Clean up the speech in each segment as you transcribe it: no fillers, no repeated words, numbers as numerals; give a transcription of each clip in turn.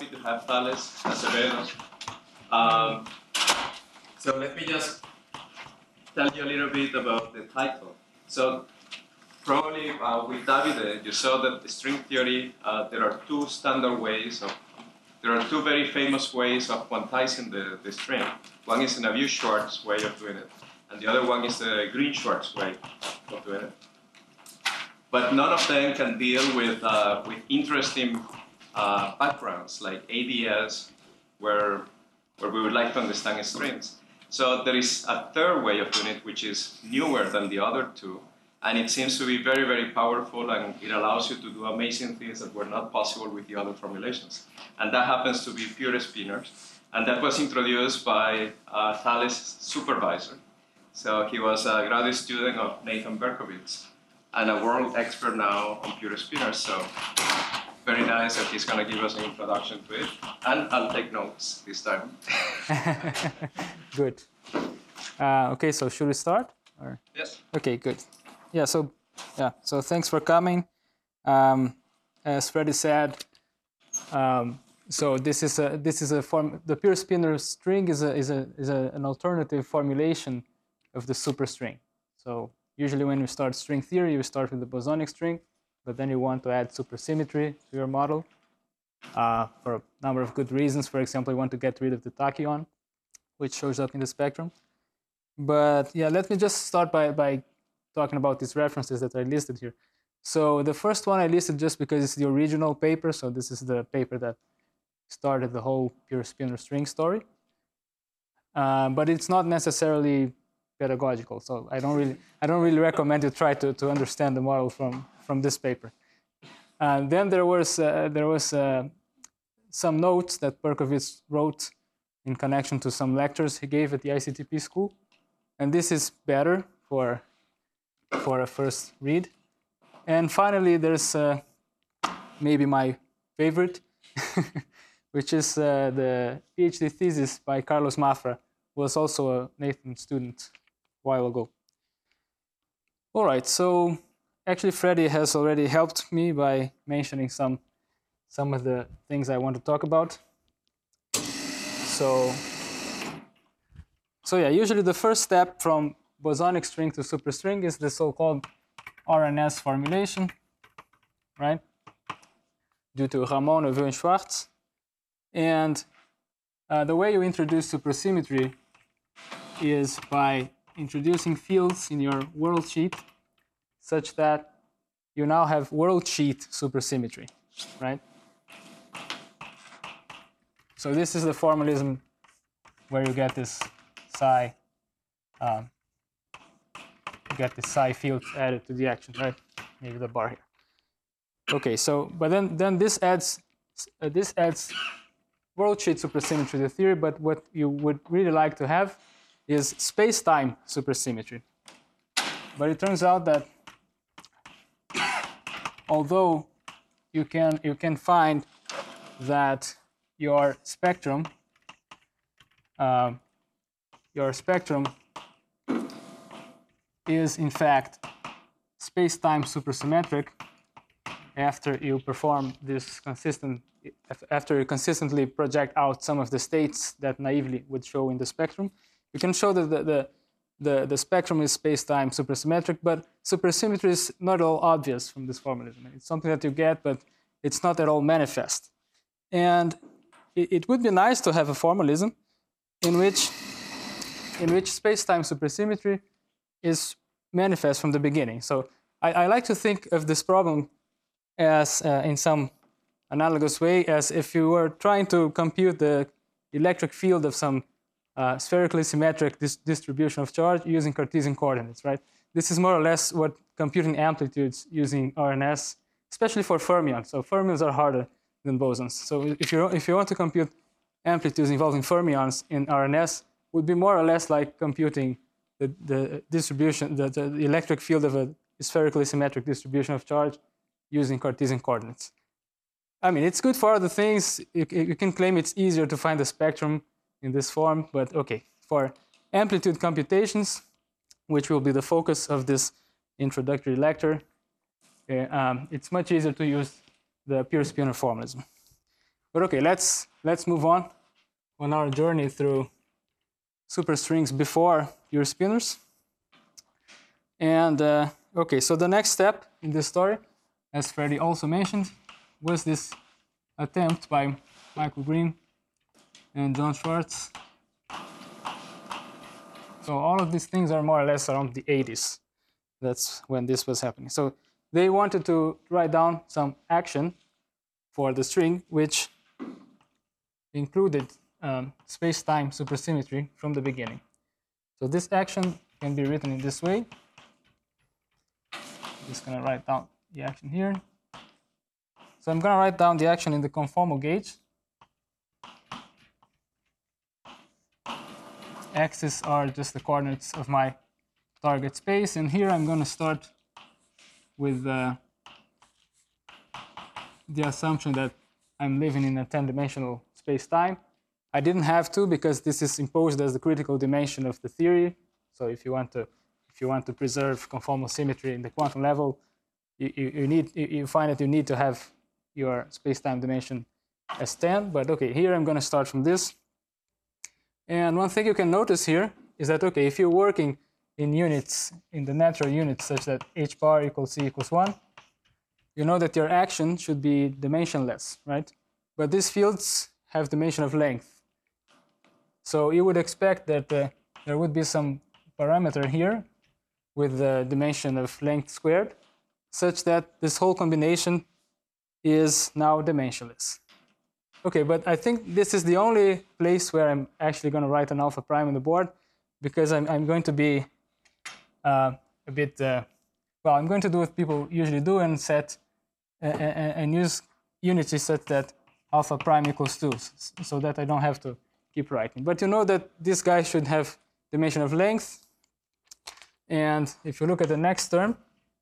happy to have Thales Acevedo. Um, so let me just tell you a little bit about the title. So probably with Davide, you saw that the string theory, there are two standard ways there are two very famous ways of quantizing the string. One is the Navier-Schwarz way of doing it, and the other one is the Green-Schwarz way of doing it. But none of them can deal with interesting backgrounds like ADS, where we would like to understand strings. So there is a third way of doing it, which is newer than the other two, and it seems to be very, very powerful, and it allows you to do amazing things that were not possible with the other formulations. And that happens to be pure spinors. And that was introduced by Thales' supervisor. So he was a graduate student of Nathan Berkowitz and a world expert now on pure spinors. So very nice that he's going to give us an introduction to it. And I'll take notes this time. Good. Okay, so should we start? Or? Yes. Okay, good. So thanks for coming. As Freddie said, so this is a form. The pure spinor string is an alternative formulation of the superstring. So usually when you start string theory, you start with the bosonic string, but then you want to add supersymmetry to your model for a number of good reasons. For example, you want to get rid of the tachyon, which shows up in the spectrum. But yeah, let me just start by talking about these references that I listed here. So the first one I listed just because it's the original paper. So this is the paper that started the whole pure spinor string story. But it's not necessarily pedagogical. So I don't really recommend you try to understand the model from this paper. And then there was some notes that Berkowitz wrote in connection to some lectures he gave at the ICTP school. And this is better for a first read. And finally, there's maybe my favorite, which is the PhD thesis by Carlos Mafra, who was also a Nathan student a while ago. All right, so actually Freddie has already helped me by mentioning some of the things I want to talk about. So yeah, usually the first step from bosonic string to superstring is the so-called RNS formulation, right? Due to Ramon, Neveu, and Schwarz. And the way you introduce supersymmetry is by introducing fields in your world sheet such that you now have world sheet supersymmetry, right? So this is the formalism where you get this psi field added to the action, right? Maybe the bar here. Okay, so but then this adds world sheet supersymmetry to the theory. But what you would really like to have is space-time supersymmetry. But it turns out that although you can find that your spectrum is in fact space-time supersymmetric after you perform this after you consistently project out some of the states that naively would show in the spectrum. You can show that the spectrum is space-time supersymmetric, but supersymmetry is not at all obvious from this formalism. It's something that you get, but it's not at all manifest. And it would be nice to have a formalism in which space-time supersymmetry is manifest from the beginning. So I like to think of this problem as, in some analogous way, as if you were trying to compute the electric field of some spherically symmetric distribution of charge using Cartesian coordinates, right? This is more or less what computing amplitudes using RNS, especially for fermions. So fermions are harder than bosons. So if you want to compute amplitudes involving fermions in RNS, would be more or less like computing the distribution, the electric field of a spherically symmetric distribution of charge using Cartesian coordinates. I mean, it's good for other things. You can claim it's easier to find the spectrum in this form, but okay. For amplitude computations, which will be the focus of this introductory lecture, it's much easier to use the pure spinor formalism. But okay, let's move on our journey through superstrings before your spinners. And okay, so the next step in this story, as Freddie also mentioned, was this attempt by Michael Green and John Schwartz. So all of these things are more or less around the 80s. That's when this was happening. So they wanted to write down some action for the string, which included space-time supersymmetry from the beginning. So this action can be written in this way. I'm just going to write down the action here. So I'm going to write down the action in the conformal gauge. X's are just the coordinates of my target space, and here I'm going to start with the assumption that I'm living in a 10-dimensional space-time. I didn't have to because this is imposed as the critical dimension of the theory. So if you want to preserve conformal symmetry in the quantum level, you find that you need to have your space-time dimension as 10. But okay, here I'm going to start from this. And one thing you can notice here is that, okay, if you're working in units, in the natural units such that h bar equals c equals 1, you know that your action should be dimensionless, right? But these fields have dimension of length. So you would expect that there would be some parameter here with the dimension of length squared, such that this whole combination is now dimensionless. Okay, but I think this is the only place where I'm actually going to write an alpha prime on the board, because I'm going to be a bit, well, I'm going to do what people usually do and set and use unity such that alpha prime equals 2, so that I don't have to keep writing. But you know that this guy should have dimension of length. And if you look at the next term,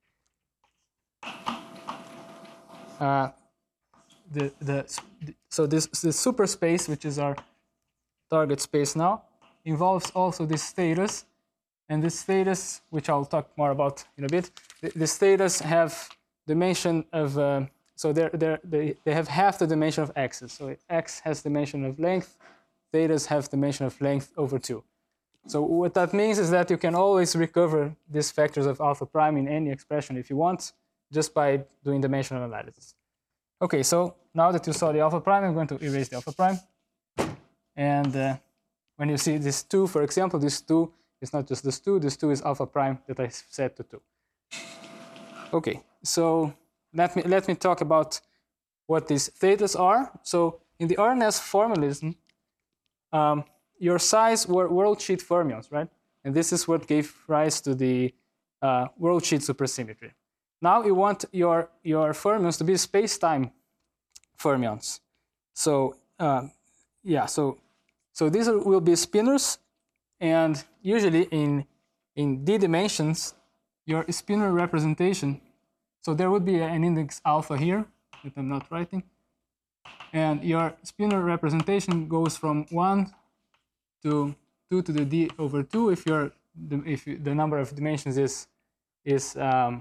so this superspace, which is our target space now, involves also this status. And this status, which I'll talk more about in a bit, the status have dimension of, so they have half the dimension of x's. So x has dimension of length, thetas have dimension of length over 2. So what that means is that you can always recover these factors of alpha prime in any expression if you want, just by doing dimensional analysis. Okay, so now that you saw the alpha prime, I'm going to erase the alpha prime. And when you see this 2, for example, this 2 is not just this 2 is alpha prime that I set to 2. Okay, so let me talk about what these thetas are. So in the RNS formalism, your size were worldsheet fermions, right? And this is what gave rise to the worldsheet supersymmetry. Now you want your fermions to be space-time fermions. So yeah, so these will be spinors, and usually in d dimensions, your spinor representation. So there would be an index alpha here that I'm not writing, and your spinor representation goes from 1 to 2 to the d over 2 if the number of dimensions is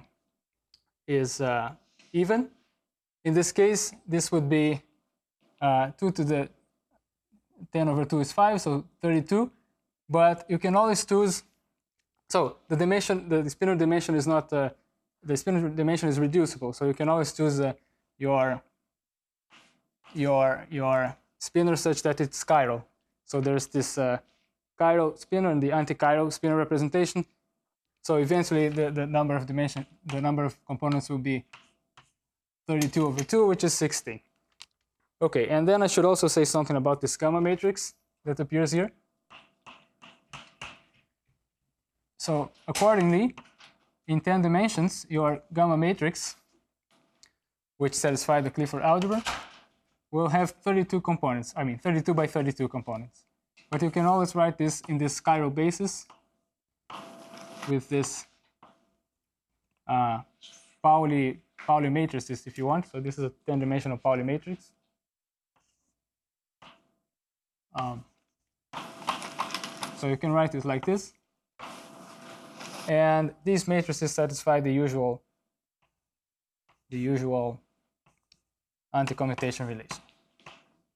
even. In this case, this would be 2 to the 10 over 2 is 5, so 32. But you can always choose. So the dimension, the spinor dimension is not the spinor dimension is reducible. So you can always choose your spinor such that it's chiral. So there's this chiral spinor and the anti-chiral spinor representation. So eventually the number of components will be 32 over 2, which is 16. Okay, and then I should also say something about this gamma matrix that appears here. So accordingly, in 10 dimensions, your gamma matrix, which satisfies the Clifford algebra, will have 32 components. I mean, 32 by 32 components. But you can always write this in this chiral basis with this Pauli matrices if you want. So this is a 10-dimensional Pauli matrix. So you can write it like this. And these matrices satisfy the usual anti-commutation relation.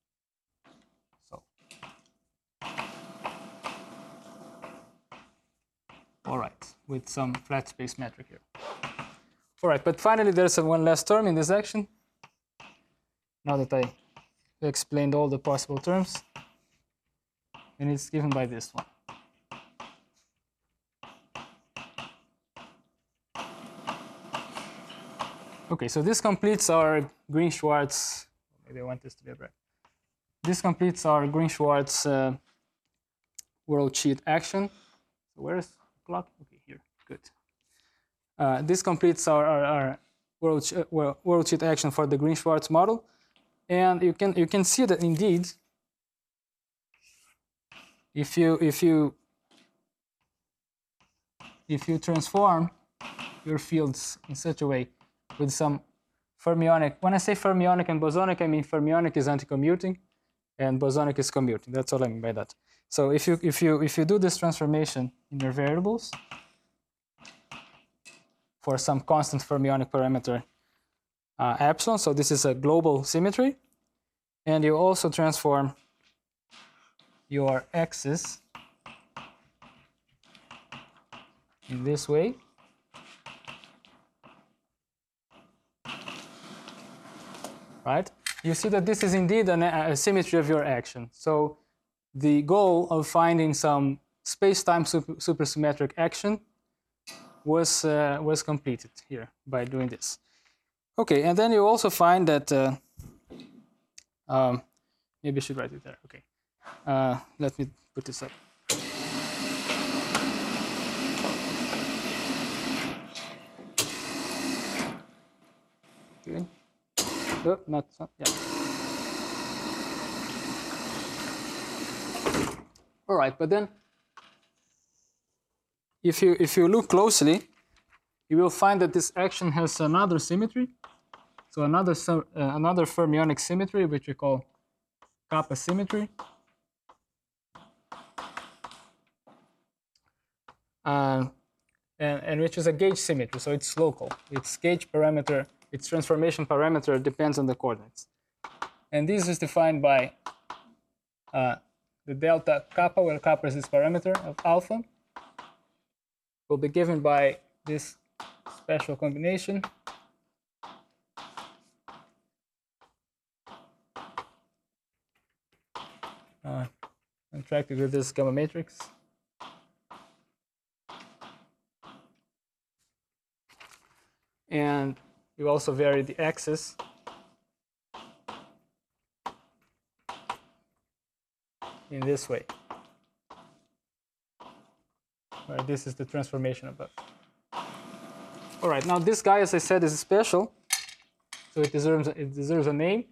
with some flat space metric here. All right, but finally there's one last term in this action. Now that I explained all the possible terms, and it's given by this one. Okay, so this completes our Green-Schwarz. Maybe I want this to be a break. This completes our Green-Schwarz worldsheet action. So where is the clock? Okay, here. Good. This completes our worldsheet action for the Green-Schwarz model, and you can see that indeed, if you transform your fields in such a way with some fermionic. When I say fermionic and bosonic, I mean fermionic is anti-commuting, and bosonic is commuting. That's all I mean by that. So if you do this transformation in your variables for some constant fermionic parameter epsilon, so this is a global symmetry, and you also transform your x's in this way. Right? You see that this is indeed a symmetry of your action. So the goal of finding some space-time supersymmetric action was completed here by doing this. Okay, and then you also find that maybe I should write it there. Okay, let me put this up. Okay. Oh, not yeah. All right, but then if you look closely, you will find that this action has another symmetry. So another fermionic symmetry, which we call kappa symmetry. And which is a gauge symmetry, so it's local. Its gauge parameter, its transformation parameter depends on the coordinates. And this is defined by the delta kappa, where kappa is this parameter of alpha, will be given by this special combination contracted with this gamma matrix. And you also vary the axis in this way, where this is the transformation above. All right, now this guy, as I said, is special, so it deserves a name.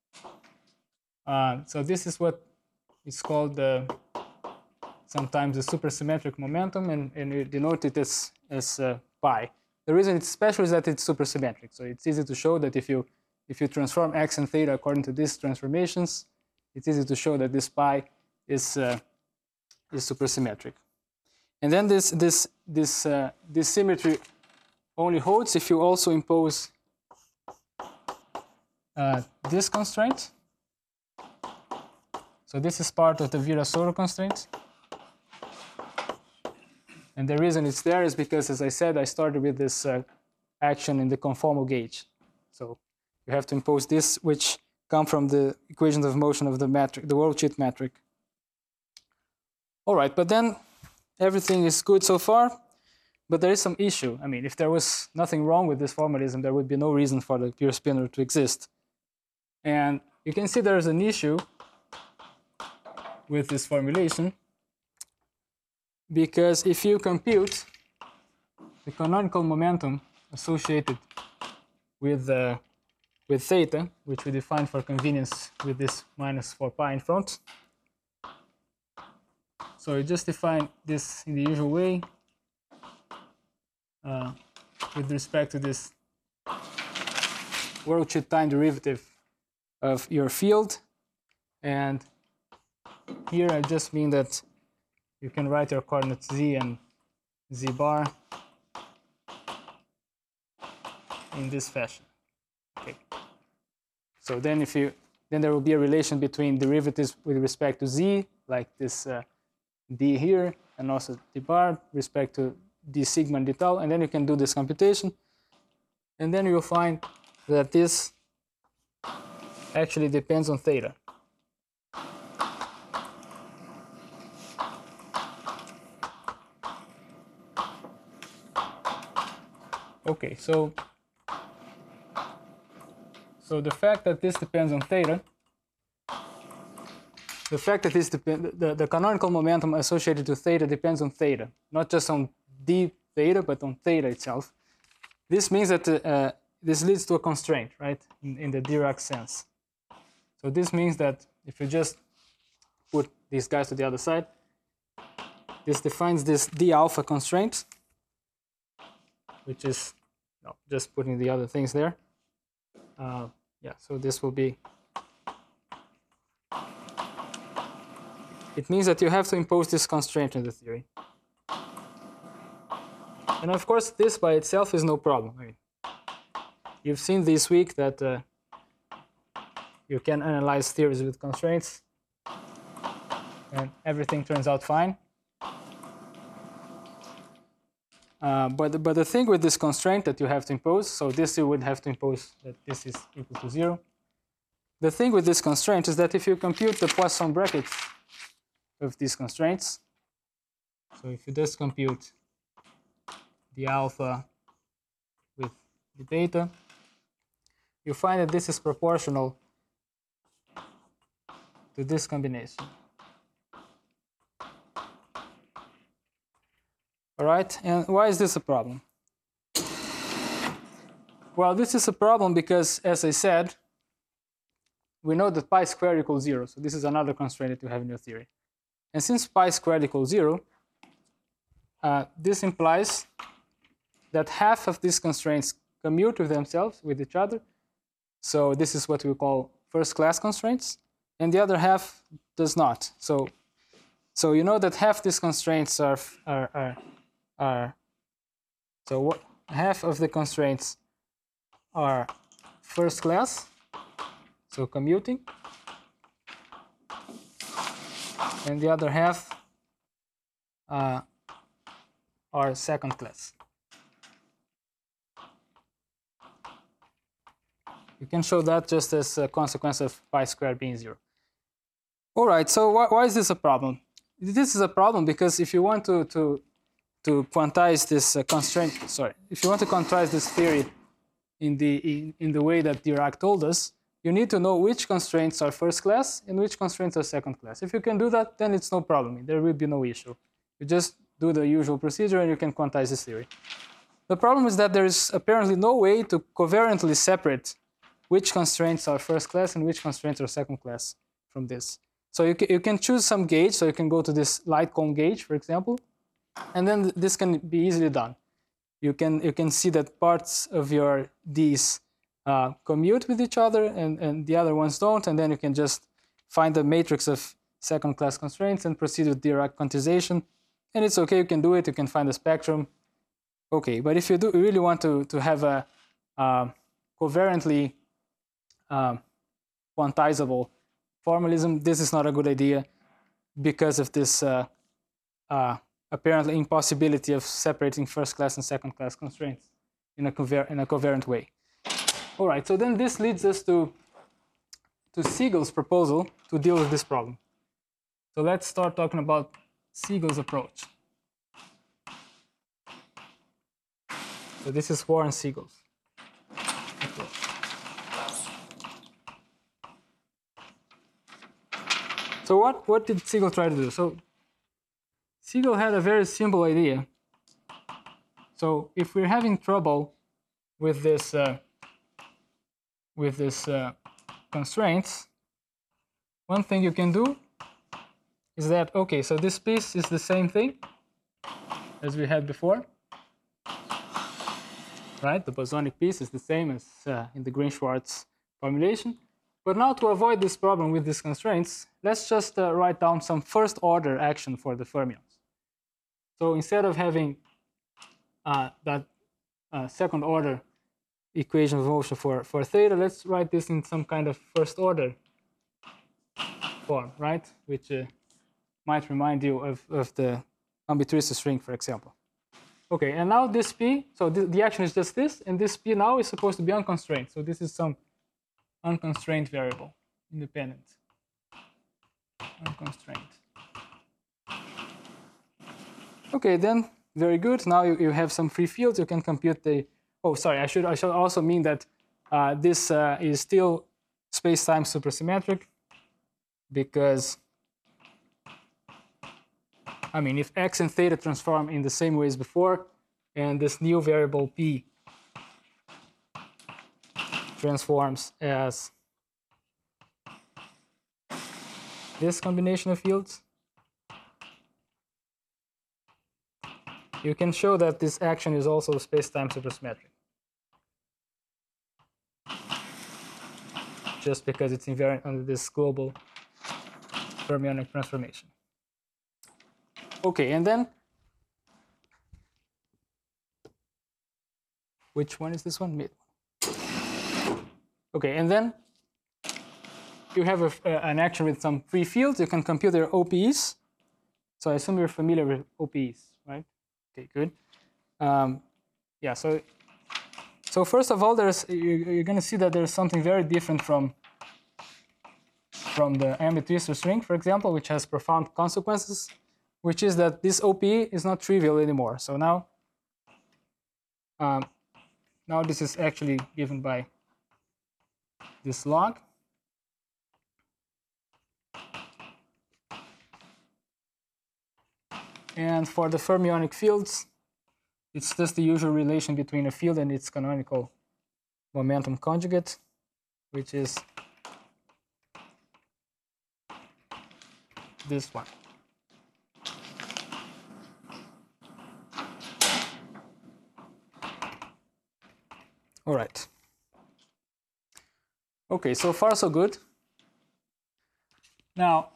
So this is what is called sometimes the supersymmetric momentum, and we denote it as pi. The reason it's special is that it's supersymmetric. So it's easy to show that if you transform x and theta according to these transformations, it's easy to show that this pi is supersymmetric. And then this symmetry only holds if you also impose this constraint. So this is part of the Virasoro constraint. And the reason it's there is because, as I said, I started with this action in the conformal gauge. So you have to impose this, which come from the equations of motion of the metric, the worldsheet metric. All right, but then everything is good so far, but there is some issue. I mean, if there was nothing wrong with this formalism, there would be no reason for the pure spinor to exist. And you can see there's an issue with this formulation, because if you compute the canonical momentum associated with theta, which we define for convenience with this minus 4 pi in front, so you just define this in the usual way with respect to this worldsheet time derivative of your field. And here I just mean that you can write your coordinates z and z bar in this fashion. Okay. So then then there will be a relation between derivatives with respect to z, like this d here, and also d bar with respect to d sigma and d tau, and then you can do this computation, and then you'll find that this actually depends on theta. Okay, so the fact that this depends on theta, the canonical momentum associated to theta depends on theta, not just on d theta, but on theta itself. This means that this leads to a constraint, right, in the Dirac sense. So this means that if you just put these guys to the other side, this defines this d alpha constraint, which is just putting the other things there. Yeah, so this will be. It means that you have to impose this constraint in the theory. And of course, this by itself is no problem. I mean, you've seen this week that you can analyze theories with constraints, and everything turns out fine. But the thing with this constraint that you have to impose, so this you would have to impose that this is equal to 0. The thing with this constraint is that if you compute the Poisson brackets of these constraints, so if you just compute the alpha with the beta, you find that this is proportional to this combination. All right, and why is this a problem? Well, this is a problem because, as I said, we know that pi squared equals 0. So this is another constraint that you have in your theory. And since pi squared equals 0, this implies that half of these constraints commute with themselves, with each other. So this is what we call first-class constraints. And the other half does not. So you know that half these constraints are so what half of the constraints are first class, so commuting, and the other half are second class. You can show that just as a consequence of pi squared being 0. All right, so why is this a problem? This is a problem because if you want to quantize this constraint, if you want to quantize this theory in the way that Dirac told us, you need to know which constraints are first class and which constraints are second class. If you can do that, then it's no problem. There will be no issue. You just do the usual procedure and you can quantize this theory. The problem is that there is apparently no way to covariantly separate which constraints are first class and which constraints are second class from this. So you can choose some gauge, so you can go to this light cone gauge, for example, and then this can be easily done. You can see that parts of your D's commute with each other and the other ones don't, and then you can just find the matrix of second-class constraints and proceed with Dirac quantization. And it's okay, you can do it, you can find the spectrum. Okay, but if you really want to have a covariantly quantizable formalism, this is not a good idea because of this apparently impossibility of separating first-class and second-class constraints in a covariant way. All right, so then this leads us to Siegel's proposal to deal with this problem. So let's start talking about Siegel's approach. So this is Warren Siegel's approach. So what did Siegel try to do? So Siegel had a very simple idea. So if we're having trouble with this constraints, one thing you can do is that, okay, so this piece is the same thing as we had before, right? The bosonic piece is the same as in the Green-Schwarz formulation. But now to avoid this problem with these constraints, let's just write down some first-order action for the fermions. So instead of having that second-order equation of motion for theta, let's write this in some kind of first-order form, right? Which might remind you of the ambitrissus ring, for example. Okay, and now this P, so the action is just this, and this P now is supposed to be unconstrained. So this is some unconstrained variable, independent, unconstrained. Okay, then very good. Now you have some free fields. You can compute the. Oh, sorry. I should also mean that this is still space-time supersymmetric, because I mean, if x and theta transform in the same way as before, and this new variable p transforms as this combination of fields, you can show that this action is also space-time supersymmetric, just because it's invariant under this global fermionic transformation. Okay, and then which one is this one? Mid. Okay, and then you have an action with some free fields. You can compute their OPEs. So I assume you're familiar with OPEs, right? Okay, good. Yeah. So first of all, you're going to see that there's something very different from the ambit twistor string, for example, which has profound consequences, which is that this OPE is not trivial anymore. So now this is actually given by this log. And for the fermionic fields, it's just the usual relation between a field and its canonical momentum conjugate, which is this one. All right. Okay, so far so good. Now,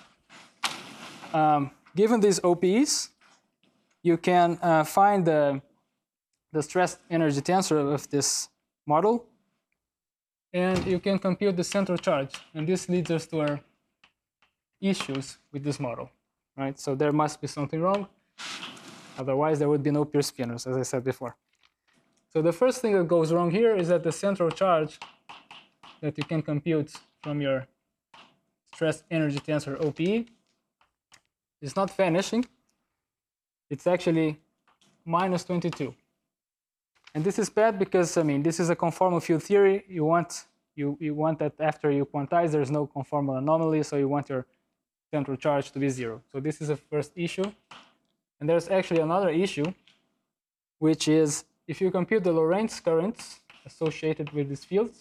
given these OPEs, you can find the stress energy tensor of this model, and you can compute the central charge. And this leads us to our issues with this model, right? So there must be something wrong. Otherwise, there would be no pure spinors, as I said before. So the first thing that goes wrong here is that the central charge that you can compute from your stress energy tensor OPE is not vanishing. It's actually minus 22. And this is bad because, I mean, this is a conformal field theory. You want that after you quantize, there's no conformal anomaly, so you want your central charge to be 0. So this is the first issue. And there's actually another issue, which is if you compute the Lorentz currents associated with these fields,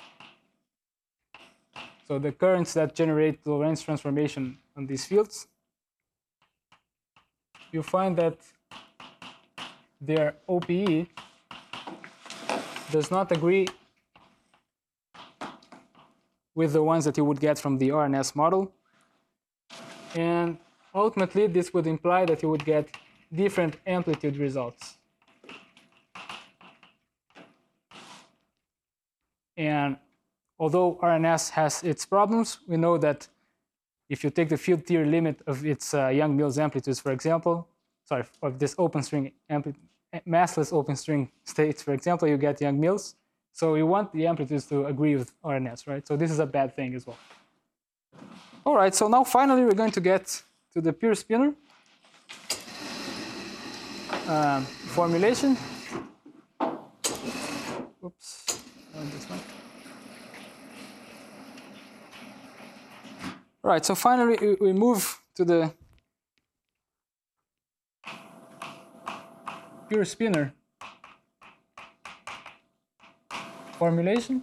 so the currents that generate the Lorentz transformation on these fields, you find that their OPE does not agree with the ones that you would get from the RNS model. And ultimately, this would imply that you would get different amplitude results. And although RNS has its problems, we know that if you take the field theory limit of its Young-Mills amplitudes, for example, of this open string massless open string states, for example, you get Young-Mills. So you want the amplitudes to agree with RNS, right? So this is a bad thing as well. All right, so now finally we're going to get to the pure spinor formulation. Oops, this one. All right, so finally we move to the pure spinor formulation.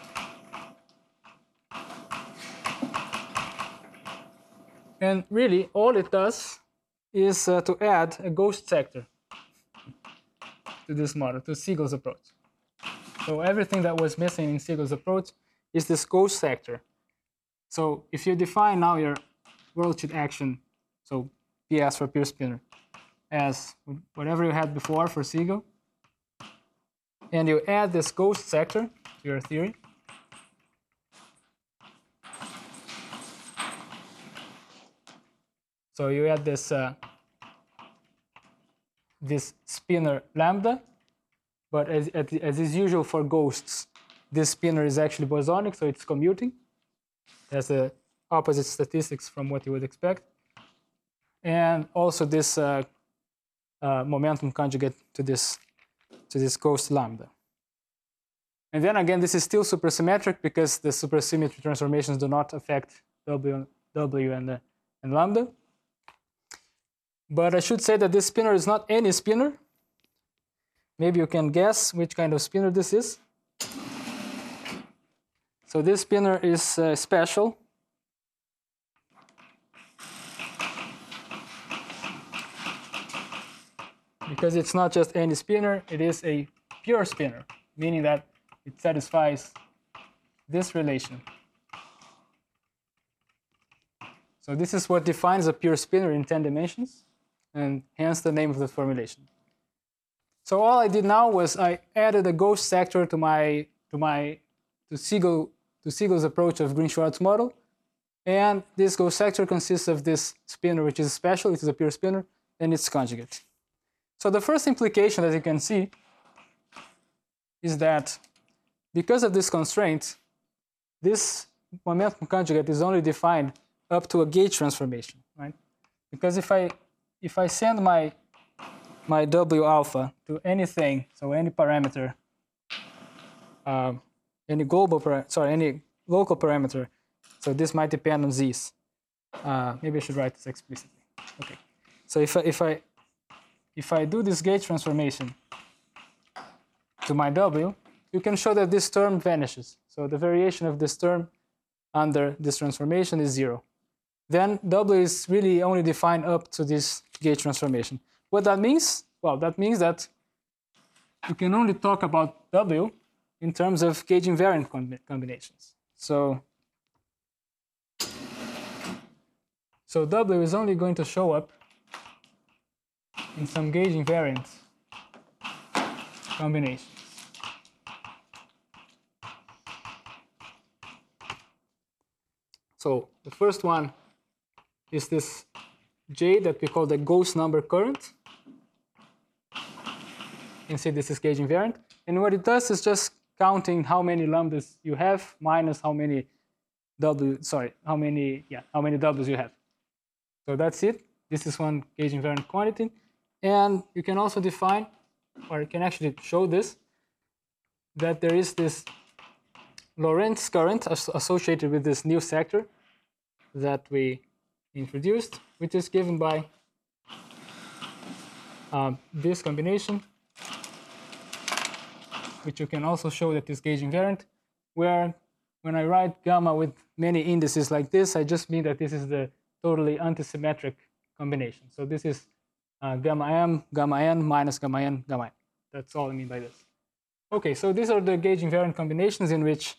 And really, all it does is to add a ghost sector to this model, to Siegel's approach. So everything that was missing in Siegel's approach is this ghost sector. So if you define now your worldsheet action, so PS for pure spinor, as whatever you had before for Siegel, and you add this ghost sector to your theory, so you add this this spinner lambda, but as is usual for ghosts, this spinner is actually bosonic, so it's commuting. It has the opposite statistics from what you would expect. And also this momentum conjugate to this ghost lambda. And then again, this is still supersymmetric because the supersymmetry transformations do not affect W and lambda. But I should say that this spinner is not any spinner. Maybe you can guess which kind of spinner this is. So this spinner is special. Because it's not just any spinner, it is a pure spinner, meaning that it satisfies this relation. So this is what defines a pure spinner in 10 dimensions, and hence the name of the formulation. So all I did now was I added a ghost sector to Siegel's approach of Green-Schwarz model, and this ghost sector consists of this spinner, which is special, it is a pure spinner, and its conjugate. So the first implication that you can see is that because of this constraint, this momentum conjugate is only defined up to a gauge transformation, right? Because if I send my W alpha to anything, so any parameter, any local parameter, so this might depend on z's. Maybe I should write this explicitly. Okay. So if I do this gauge transformation to my W, you can show that this term vanishes. So the variation of this term under this transformation is 0. Then W is really only defined up to this gauge transformation. What that means? Well, that means that you can only talk about W in terms of gauge invariant combinations. So W is only going to show up in some gauge invariant combinations. So the first one is this J that we call the ghost number current. You can see this is gauge invariant. And what it does is just counting how many lambdas you have minus how many Ws you have. So that's it. This is one gauge invariant quantity. And you can also define, or you can actually show this, that there is this Lorentz current associated with this new sector that we introduced, which is given by this combination, which you can also show that is gauge invariant, where when I write gamma with many indices like this, I just mean that this is the totally antisymmetric combination. So this is gamma m, gamma n, minus gamma n, gamma n. That's all I mean by this. Okay, so these are the gauge invariant combinations in which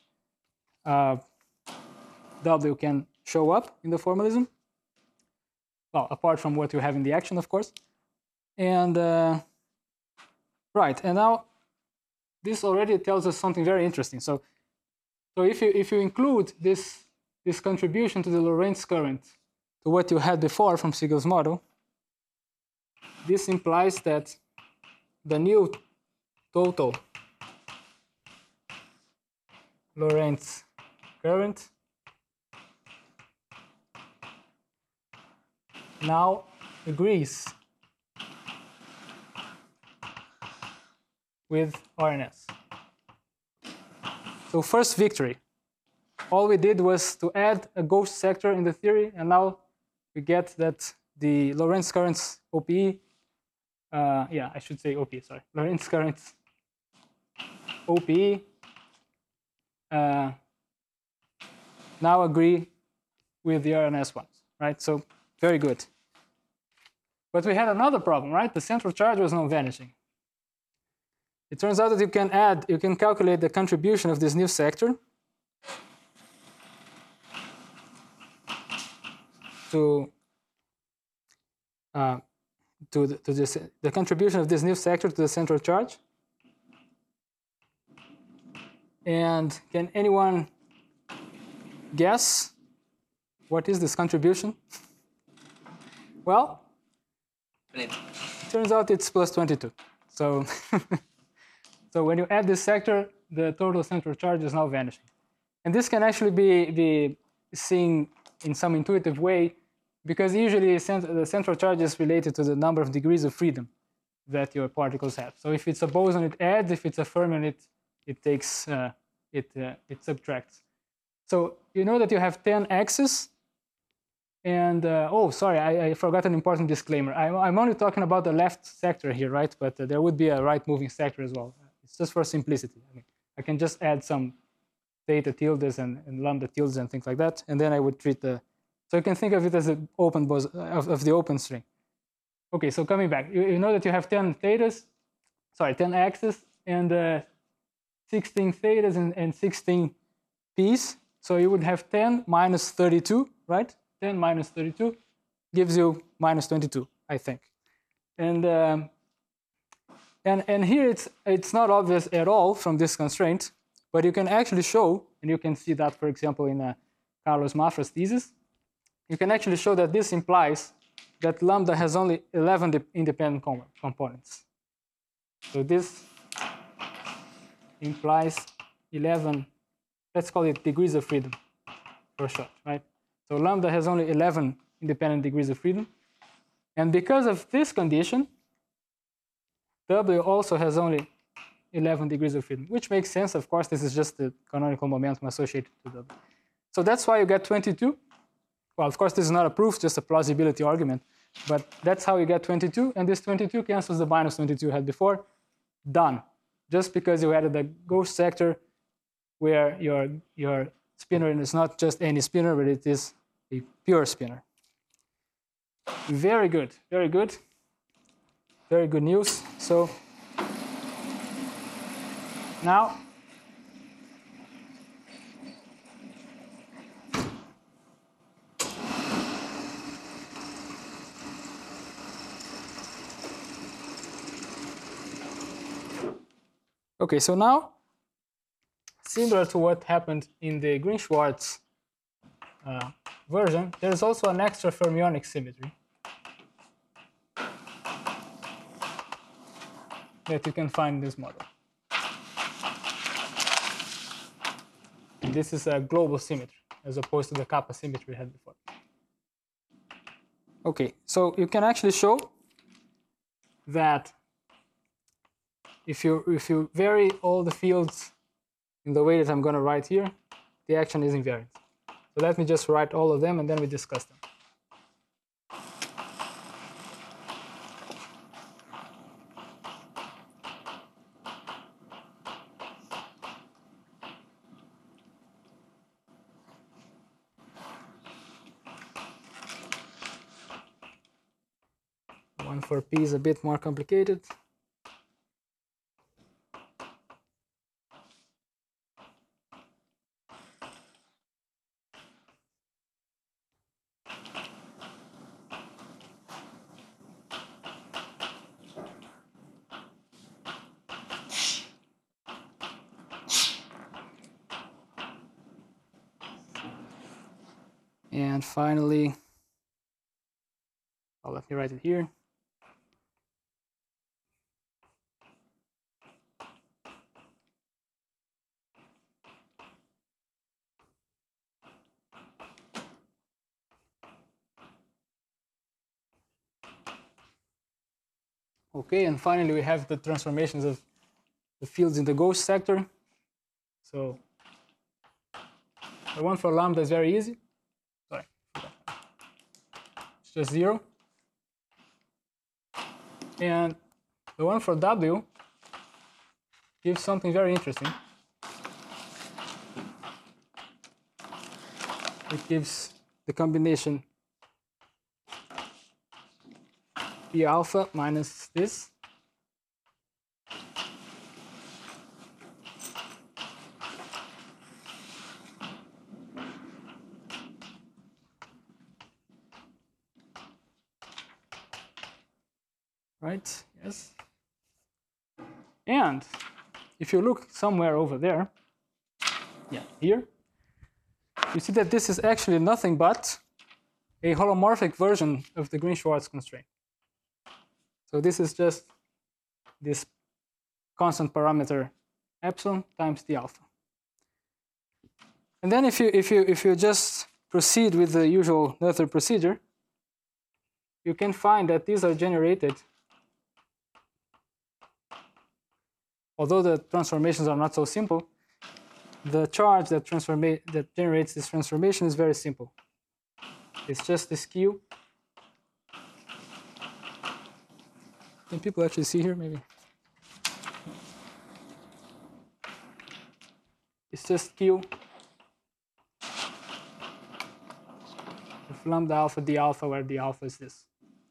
W can show up in the formalism. Well, apart from what you have in the action, of course. And right, and now this already tells us something very interesting. So if you include this contribution to the Lorentz current to what you had before from Siegel's model, this implies that the new total Lorentz current now agrees with RNS. So first victory. All we did was to add a ghost sector in the theory, and now we get that the Lorentz currents OPE, I should say OPE, sorry. Lorentz currents OPE now agree with the RNS ones, right? So very good. But we had another problem, right? The central charge was not vanishing. It turns out that you can calculate the contribution of this new sector to the contribution of this new sector to the central charge. And can anyone guess what is this contribution? Well, turns out it's plus 22. So, so when you add this sector, the total central charge is now vanishing. And this can actually be seen in some intuitive way, because usually the central charge is related to the number of degrees of freedom that your particles have. So if it's a boson, it adds. If it's a fermion, it takes it subtracts. So you know that you have 10 axes. And oh, sorry, I forgot an important disclaimer. I'm only talking about the left sector here, right? But there would be a right moving sector as well. It's just for simplicity. I mean, I can just add some theta tildes and lambda tildes and things like that, and then I would treat the. So you can think of it as an open of the open string. Okay, so coming back, you know that you have 10 thetas, sorry, 10 axes, and 16 thetas and 16 p's. So you would have 10 minus 32, right? 10 minus 32 gives you minus 22, I think. And here it's not obvious at all from this constraint, but you can actually show, and you can see that, for example, in Carlos Mafra's thesis, you can actually show that this implies that lambda has only 11 independent components. So this implies 11, let's call it degrees of freedom for short, right? So lambda has only 11 independent degrees of freedom. And because of this condition, W also has only 11 degrees of freedom, which makes sense. Of course, this is just the canonical momentum associated to W. So that's why you get 22. Well, of course, this is not a proof, just a plausibility argument. But that's how you get 22. And this 22 cancels the minus 22 you had before. Done. Just because you added a ghost sector where your spinor is not just any spinor, but it is a pure spinor. Very good, very good. Very good news. So now okay, so now, similar to what happened in the Green-Schwarz version, there's also an extra fermionic symmetry that you can find in this model. And this is a global symmetry, as opposed to the kappa symmetry we had before. Okay, so you can actually show that if you vary all the fields in the way that I'm going to write here, the action is invariant. So let me just write all of them, and then we discuss them. One for P is a bit more complicated. And finally, oh, let me write it here. Okay, and finally we have the transformations of the fields in the ghost sector. So the one for lambda is very easy. Sorry, it's just 0. And the one for W gives something very interesting. It gives the combination P alpha minus this. Right, yes. And if you look somewhere over there, yeah, here, you see that this is actually nothing but a holomorphic version of the Green-Schwarz constraint. So this is just this constant parameter epsilon times the alpha. And then if you just proceed with the usual Noether procedure, you can find that these are generated, although the transformations are not so simple, the charge that generates this transformation is very simple. It's just this Q. Can people actually see here, maybe? It's just Q of lambda alpha d alpha, where the alpha is this.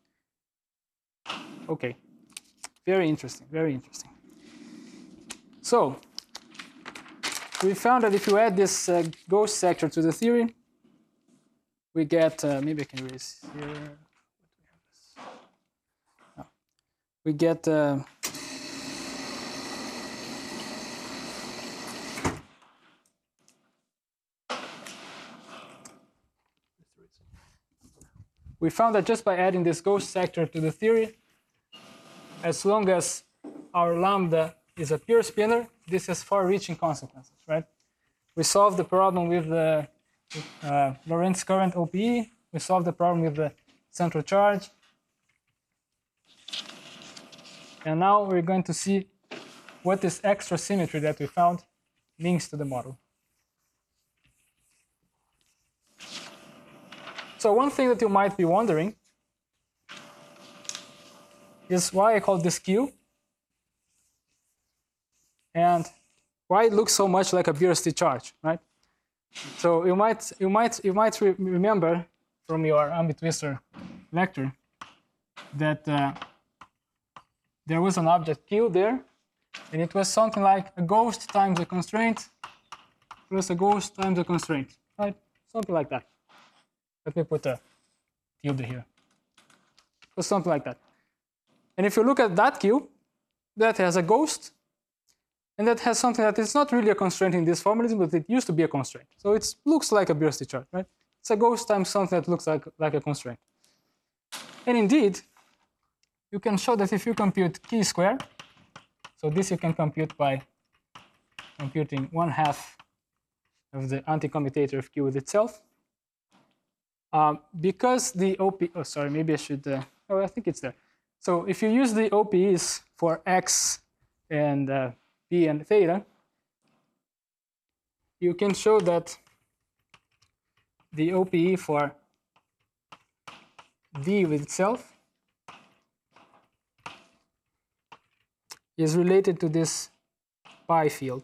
Okay, very interesting, very interesting. So we found that if you add this ghost sector to the theory, we get, maybe I can erase here. No. We get we found that just by adding this ghost sector to the theory, as long as our lambda is a pure spinor, this has far-reaching consequences, right? We solved the problem with the Lorentz current OPE. We solved the problem with the central charge. And now we're going to see what this extra symmetry that we found means to the model. So one thing that you might be wondering is why I call this Q and why it looks so much like a BRST charge, right? So you might remember from your Ambi-Twistor lecture that there was an object Q there, and it was something like a ghost times a constraint plus a ghost times a constraint, right? Something like that. Let me put a tilde here. Or something like that. And if you look at that Q, that has a ghost, and that has something that is not really a constraint in this formalism, but it used to be a constraint. So it looks like a BRST chart, right? It's a ghost times something that looks like a constraint. And indeed, you can show that if you compute K square, so this you can compute by computing 1/2 of the anti-commutator of Q with itself. Because the OP, oh sorry, maybe I should, oh I think it's there. So if you use the OPEs for X and P and theta, you can show that the OPE for D with itself is related to this pi field.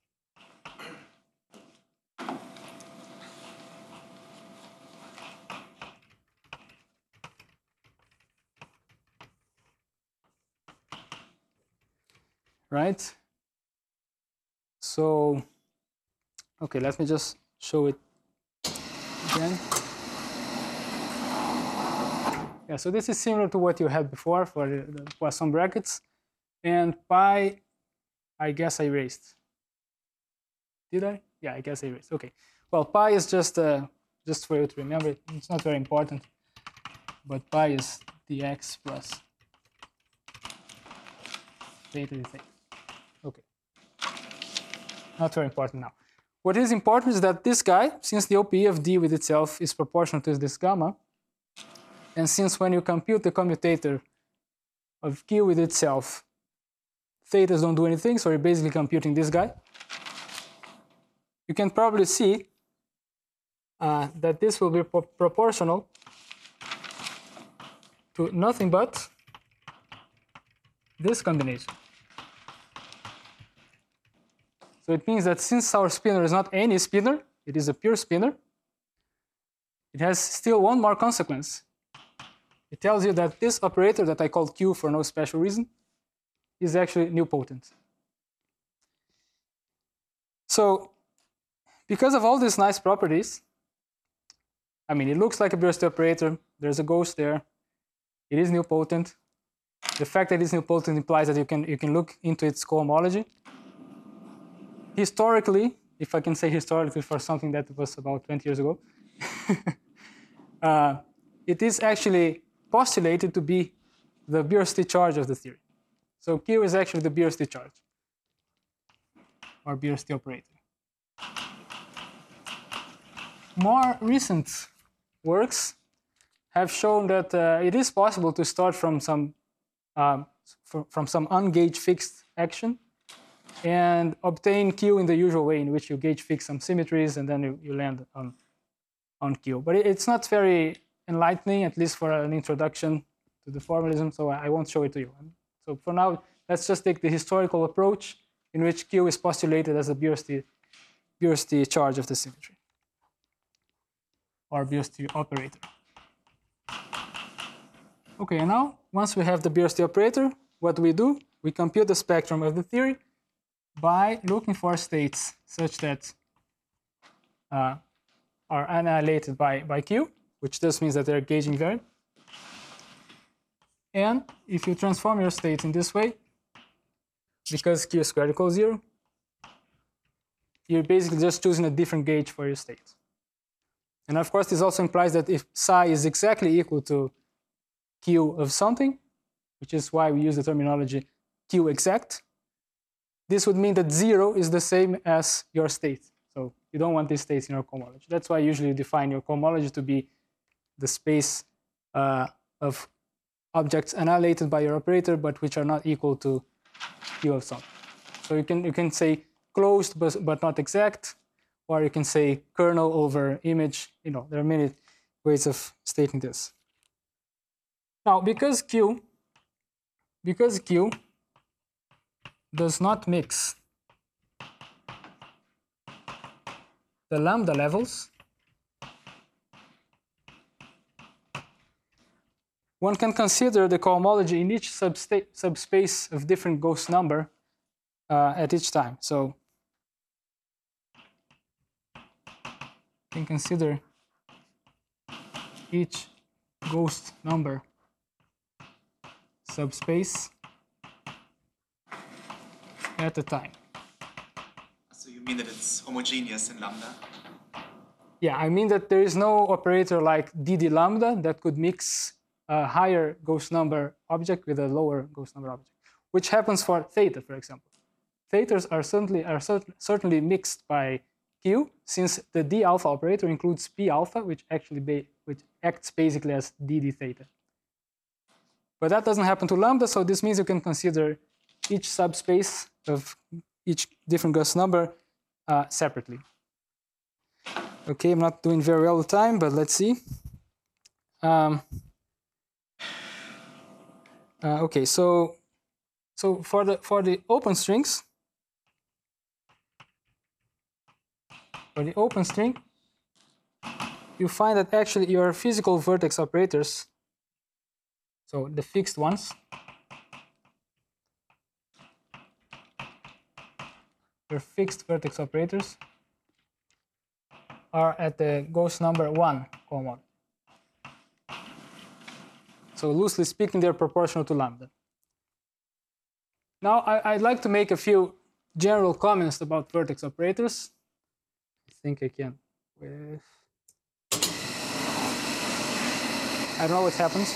Right? So, okay, let me just show it again. Yeah, so this is similar to what you had before for the Poisson brackets. And pi, I guess I erased. Did I? Yeah, I guess I erased. Okay. Well, pi is just for you to remember. It's not very important. But pi is dx plus theta d theta. Okay. Not very important now. What is important is that this guy, since the OPE of D with itself is proportional to this gamma, and since when you compute the commutator of Q with itself, thetas don't do anything, so you're basically computing this guy, you can probably see that this will be proportional to nothing but this combination. So it means that since our spinor is not any spinor, it is a pure spinor, it has still one more consequence. It tells you that this operator that I called Q for no special reason is actually nilpotent. So because of all these nice properties, I mean, it looks like a BRST operator, there's a ghost there, it is nilpotent. The fact that it's nilpotent implies that you can look into its cohomology. Historically, if I can say historically for something that was about 20 years ago, it is actually postulated to be the Bierstein charge of the theory. So Q is actually the Bierstein charge, or Bierstein operator. More recent works have shown that it is possible to start from some ungauge fixed action and obtain Q in the usual way, in which you gauge fix some symmetries and then you land on Q. But it's not very enlightening, at least for an introduction to the formalism, so I won't show it to you. So for now, let's just take the historical approach in which Q is postulated as a Bierstein charge of the symmetry, or Bierstein operator. Okay, and now, once we have the Bierstein operator, what do? We compute the spectrum of the theory by looking for states such that are annihilated by Q, which just means that they're gauging variant. And if you transform your states in this way, because Q squared equals 0, you're basically just choosing a different gauge for your states. And of course, this also implies that if psi is exactly equal to Q of something, which is why we use the terminology Q exact, this would mean that 0 is the same as your state. So you don't want these states in your cohomology. That's why usually you define your cohomology to be the space of objects annihilated by your operator, but which are not equal to Q of something. So you can say closed but not exact, or you can say kernel over image. There are many ways of stating this. Now, because Q does not mix the lambda levels, one can consider the cohomology in each subspace of different Gauss number at each time. So you can consider each Gauss number subspace at a time. So you mean that it's homogeneous in lambda? Yeah, I mean that there is no operator like DD lambda that could mix a higher Gauss number object with a lower Gauss number object, which happens for theta, for example. Thetas are certainly mixed by Q, since the D alpha operator includes P alpha, which acts basically as DD theta. But that doesn't happen to lambda, so this means you can consider each subspace of each different Gauss number separately. Okay, I'm not doing very well with time, but let's see. Okay, so for the open strings, you find that actually your physical vertex operators, so the fixed ones, your fixed vertex operators are at the Gauss number 1 cohomology. So loosely speaking, they're proportional to lambda. Now, I'd like to make a few general comments about vertex operators. I think I can. I don't know what happens.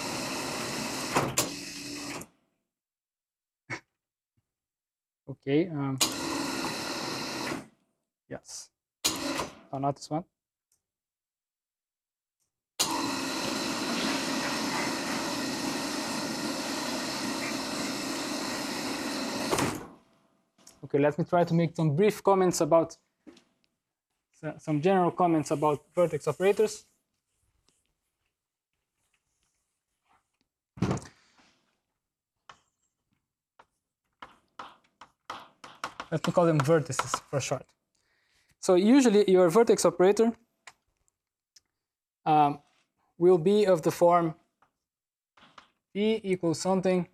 Okay. Yes. Oh, not this one. Okay, let me try to make some brief comments about some general comments about vertex operators. Let me call them vertices for short. So usually your vertex operator will be of the form P equals something,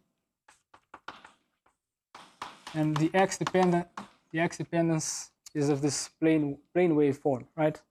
and the x dependence is of this plane wave form, right?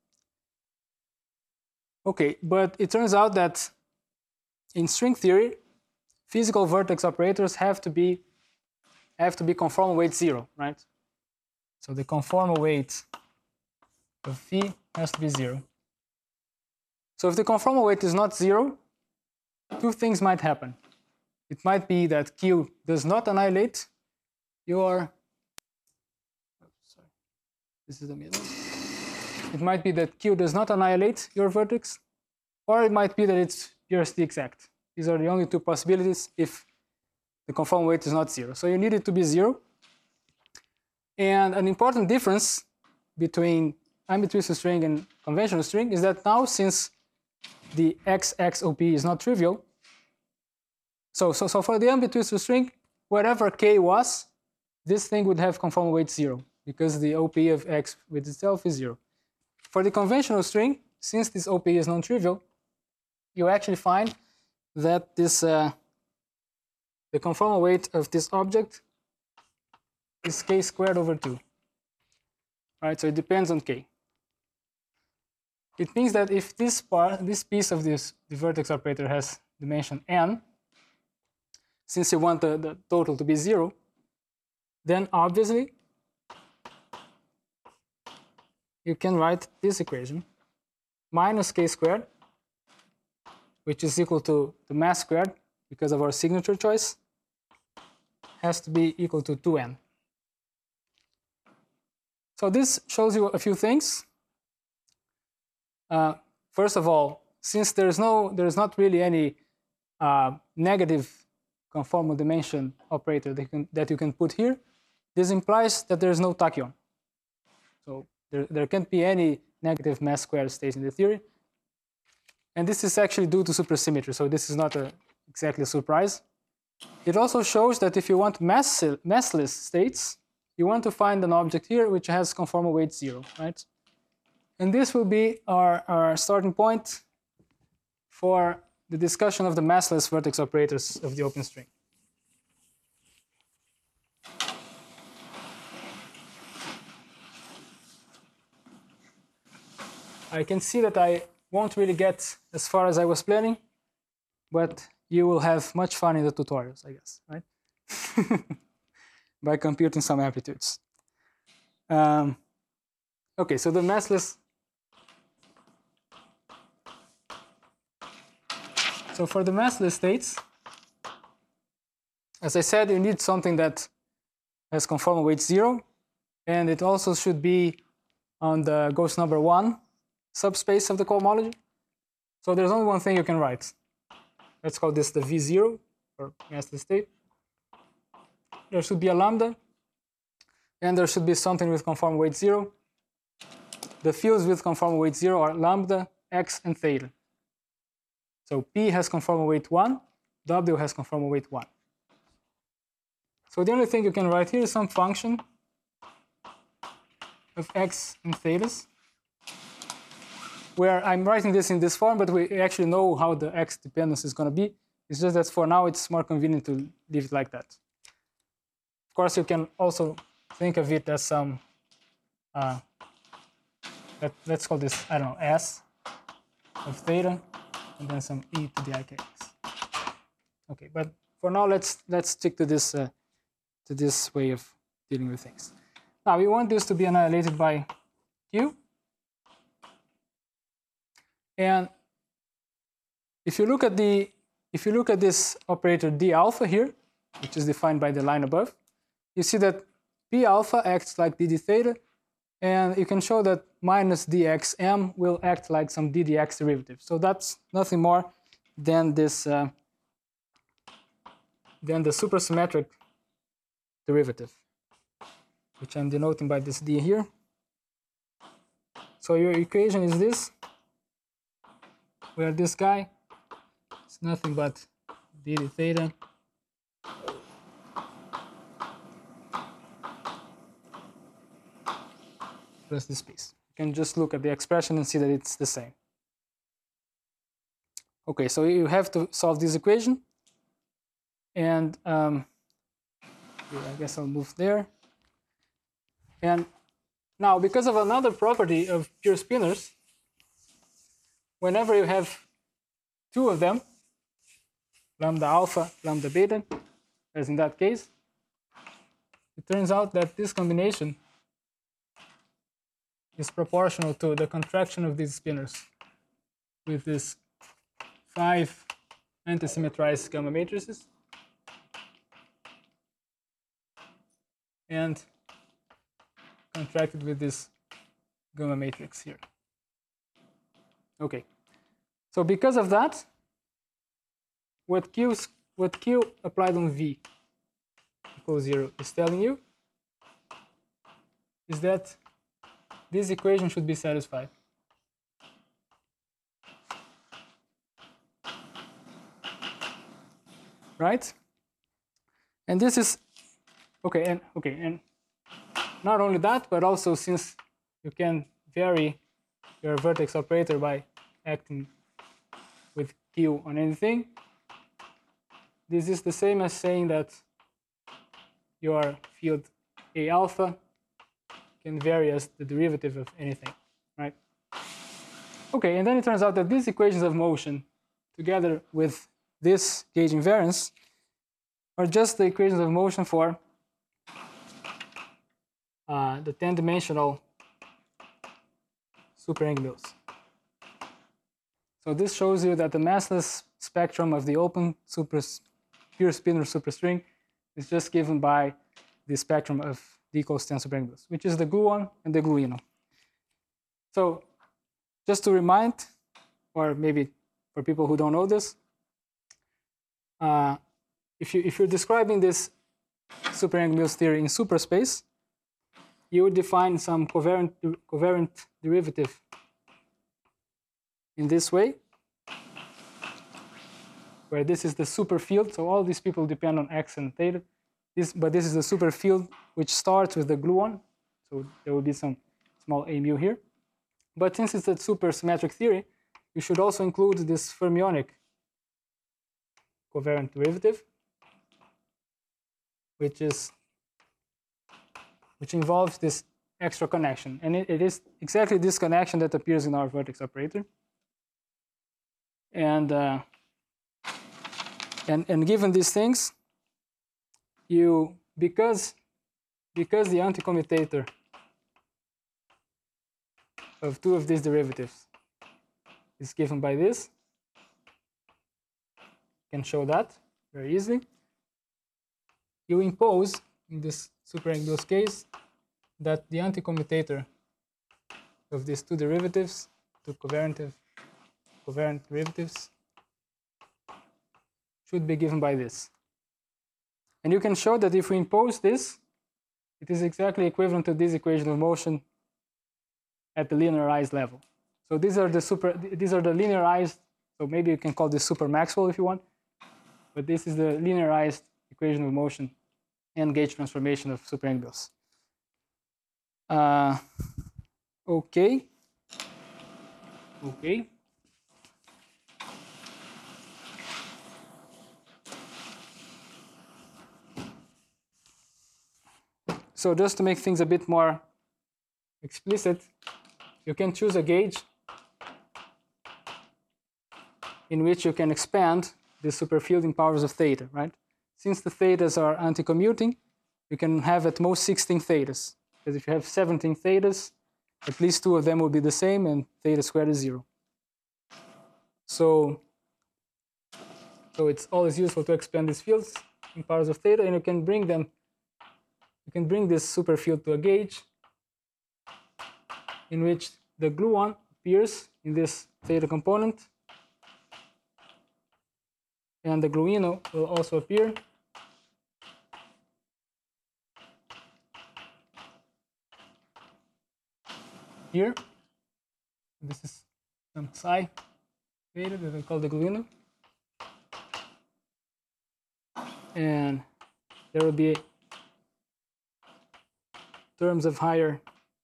Okay, but it turns out that in string theory, physical vertex operators have to be conformal weight 0, right? So the conformal weight of phi has to be 0. So if the conformal weight is not 0, two things might happen. It might be that Q does not annihilate your, sorry, this is the middle. It might be that Q does not annihilate your vertex, or it might be that it's just the exact. These are the only two possibilities if the conformal weight is not 0. So you need it to be 0. And an important difference between ambidextrous string and conventional string is that now, since the XXOP is not trivial, so for the ambidextrous string, wherever K was, this thing would have conformal weight 0, because the OP of X with itself is 0. For the conventional string, since this OP is non-trivial, you actually find that this the conformal weight of this object is K squared over 2. Right, so it depends on K. It means that if this piece of the vertex operator has dimension n, since you want the total to be 0, then obviously you can write this equation, minus K squared, which is equal to the mass squared, because of our signature choice, has to be equal to 2n. So this shows you a few things. First of all, since there is not really any negative conformal dimension operator that you can put here, this implies that there is no tachyon. So there can't be any negative mass squared states in the theory. And this is actually due to supersymmetry, so this is not exactly a surprise. It also shows that if you want massless states, you want to find an object here which has conformal weight 0, right? And this will be our starting point for the discussion of the massless vertex operators of the open string. I can see that I won't really get as far as I was planning, but you will have much fun in the tutorials, I guess, right? By computing some amplitudes. Okay, so the massless. So for the massless states, as I said, you need something that has conformal weight 0, and it also should be on the ghost number 1 subspace of the cohomology. So there's only one thing you can write. Let's call this the V0, or massless state. There should be a lambda, and there should be something with conformal weight 0. The fields with conformal weight 0 are lambda, x, and theta. So P has conformal weight 1, W has conformal weight 1. So the only thing you can write here is some function of x and thetas, where I'm writing this in this form, but we actually know how the x dependence is going to be. It's just that for now it's more convenient to leave it like that. Of course, you can also think of it as some, let's call this, I don't know, S of theta, and then some e to the ikx. Okay, but for now, let's stick to this way of dealing with things. Now we want this to be annihilated by Q, and if you look at this operator d alpha here, which is defined by the line above, you see that p alpha acts like dd theta, and you can show that minus dxm will act like some ddx derivative. So that's nothing more than this than the supersymmetric derivative, which I'm denoting by this d here. So your equation is this, where this guy is nothing but dd theta plus this piece. You can just look at the expression and see that it's the same. Okay, so you have to solve this equation, and I guess I'll move there. And now, because of another property of pure spinors, whenever you have two of them, lambda alpha, lambda beta, as in that case, it turns out that this combination is proportional to the contraction of these spinors with these 5 antisymmetrized gamma matrices. and contracted with this gamma matrix here. Okay, so because of that, what Q applied on V equals 0 is telling you is that this equation should be satisfied. Right? And this is okay, and not only that, but also since you can vary your vertex operator by acting with Q on anything, this is the same as saying that your field A alpha can vary as the derivative of anything, right? Okay, and then it turns out that these equations of motion, together with this gauge invariance, are just the equations of motion for the 10-dimensional superangular. So this shows you that the massless spectrum of the open pure spinor superstring is just given by the spectrum of D equals 10 superangulars, which is the gluon and the gluino. So just to remind, or maybe for people who don't know this, if you're describing this superangulars theory in superspace, you would define some covariant derivative in this way, where this is the superfield. So all these people depend on x and theta. But this is the superfield which starts with the gluon. So there will be some small a mu here. But since it's a supersymmetric theory, you should also include this fermionic covariant derivative, which involves this extra connection. And it is exactly this connection that appears in our vertex operator. And given these things, because the anticommutator of two of these derivatives is given by this, you can show that very easily. You impose, in this superangulars case, that the anticommutator of these two derivatives, two covariant derivatives, should be given by this. And you can show that if we impose this, it is exactly equivalent to this equation of motion at the linearized level. So these are the linearized, so maybe you can call this super Maxwell if you want, but this is the linearized equation of motion and gauge transformation of superangulars. Okay. So just to make things a bit more explicit, you can choose a gauge in which you can expand the superfield in powers of theta, right? Since the thetas are anti-commuting, you can have at most 16 thetas. Because if you have 17 thetas, at least 2 of them will be the same, and theta squared is 0. So it's always useful to expand these fields in powers of theta, and you can bring this superfield to a gauge in which the gluon appears in this theta component, and the gluino will also appear. Here, this is some psi theta that we call the gluino, and there will be terms of higher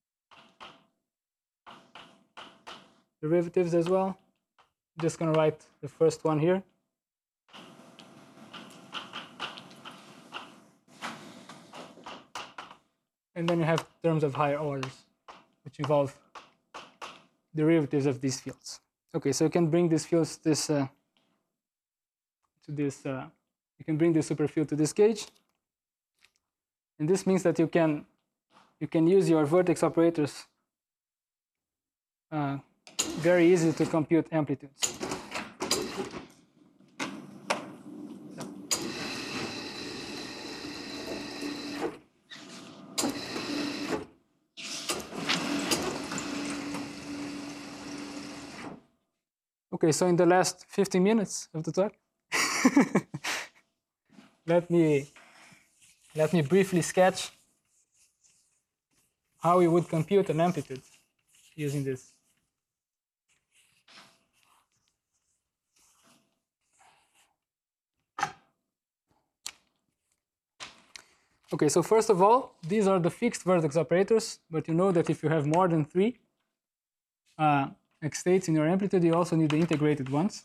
derivatives as well. I'm just going to write the first one here. And then you have terms of higher orders, which involve derivatives of these fields. Okay, so you can bring these fields you can bring this superfield to this gauge, and this means that you can use your vertex operators very easily to compute amplitudes. Okay, so in the last 15 minutes of the talk, let me briefly sketch how we would compute an amplitude using this. Okay, so first of all, these are the fixed vertex operators, but you know that if you have more than 3 x states in your amplitude, you also need the integrated ones.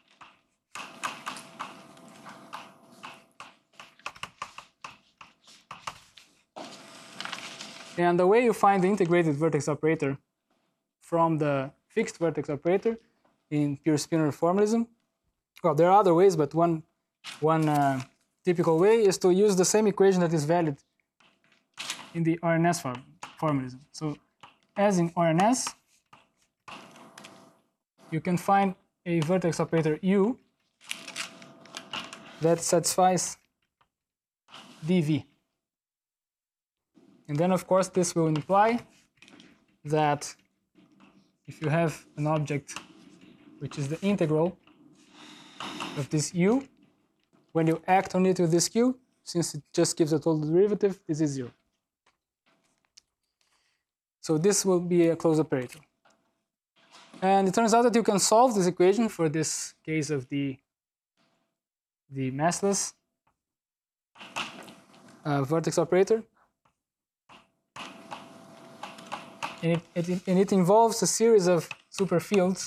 And the way you find the integrated vertex operator from the fixed vertex operator in pure spinor formalism, well, there are other ways, but one typical way is to use the same equation that is valid in the RNS formalism. So as in RNS, you can find a vertex operator U that satisfies dV. And then, of course, this will imply that if you have an object which is the integral of this U, when you act on it with this Q, since it just gives a total derivative, this is 0. So this will be a closed operator. And it turns out that you can solve this equation for this case of the massless vertex operator. And it involves a series of superfields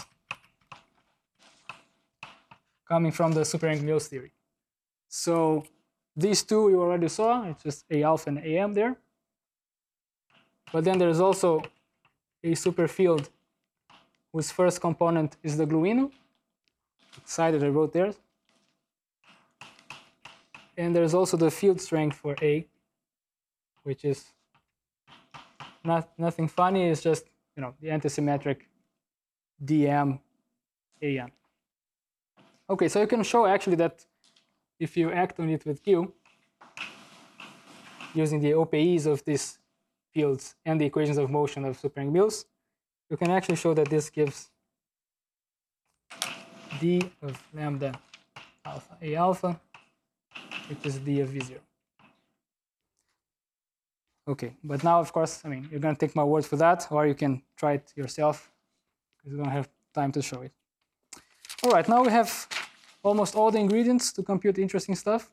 coming from the super-Yang-Mills theory. So these two you already saw, it's just A alpha and AM there. But then there's also a superfield whose first component is the gluino, the side that I wrote there. And there's also the field strength for A, which is nothing funny, it's just the antisymmetric dm an. Okay, so you can show actually that if you act on it with Q, using the OPEs of these fields and the equations of motion of super-Yang-Mills, you can actually show that this gives d of lambda alpha A alpha, which is d of V0. Okay, but now, of course, you're going to take my word for that, or you can try it yourself, because we don't have time to show it. All right, now we have almost all the ingredients to compute interesting stuff.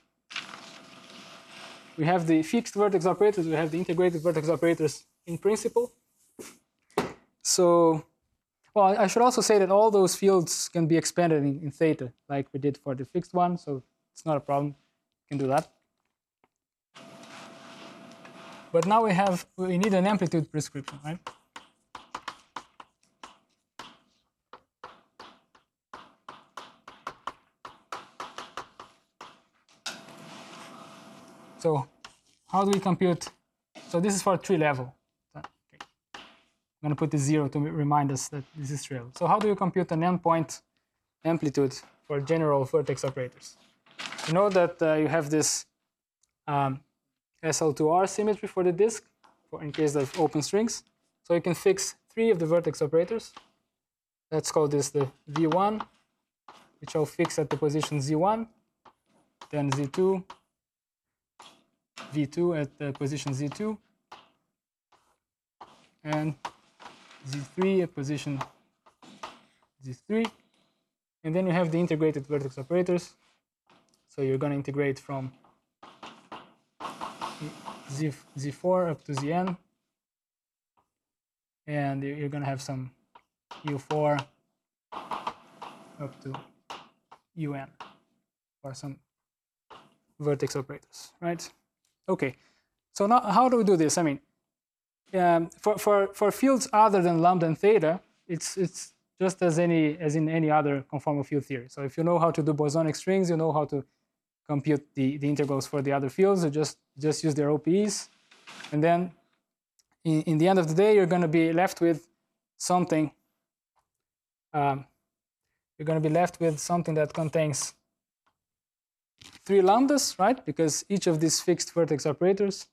We have the fixed vertex operators, we have the integrated vertex operators in principle. So, well, I should also say that all those fields can be expanded in theta, like we did for the fixed one, so it's not a problem, you can do that. But now we need an amplitude prescription, right? So how do we compute? So this is for 3 level. Okay. I'm going to put the 0 to remind us that this is 3 level. So how do you compute an endpoint amplitude for general vertex operators? You know that you have this SL2R symmetry for the disk, in case of open strings. So you can fix 3 of the vertex operators. Let's call this the V1, which I'll fix at the position Z1, then Z2, V2 at the position Z2, and Z3 at position Z3. And then you have the integrated vertex operators. So you're going to integrate from Z4 up to Zn, and you're going to have some U4 up to Un for some vertex operators, right? Okay, so now how do we do this? For fields other than lambda and theta, it's just as in any other conformal field theory. So if you know how to do bosonic strings, you know how to compute the integrals for the other fields. You just use their OPEs, and then in the end of the day, you're going to be left with something. You're going to be left with something that contains 3 lambdas, right? Because each of these fixed vertex operators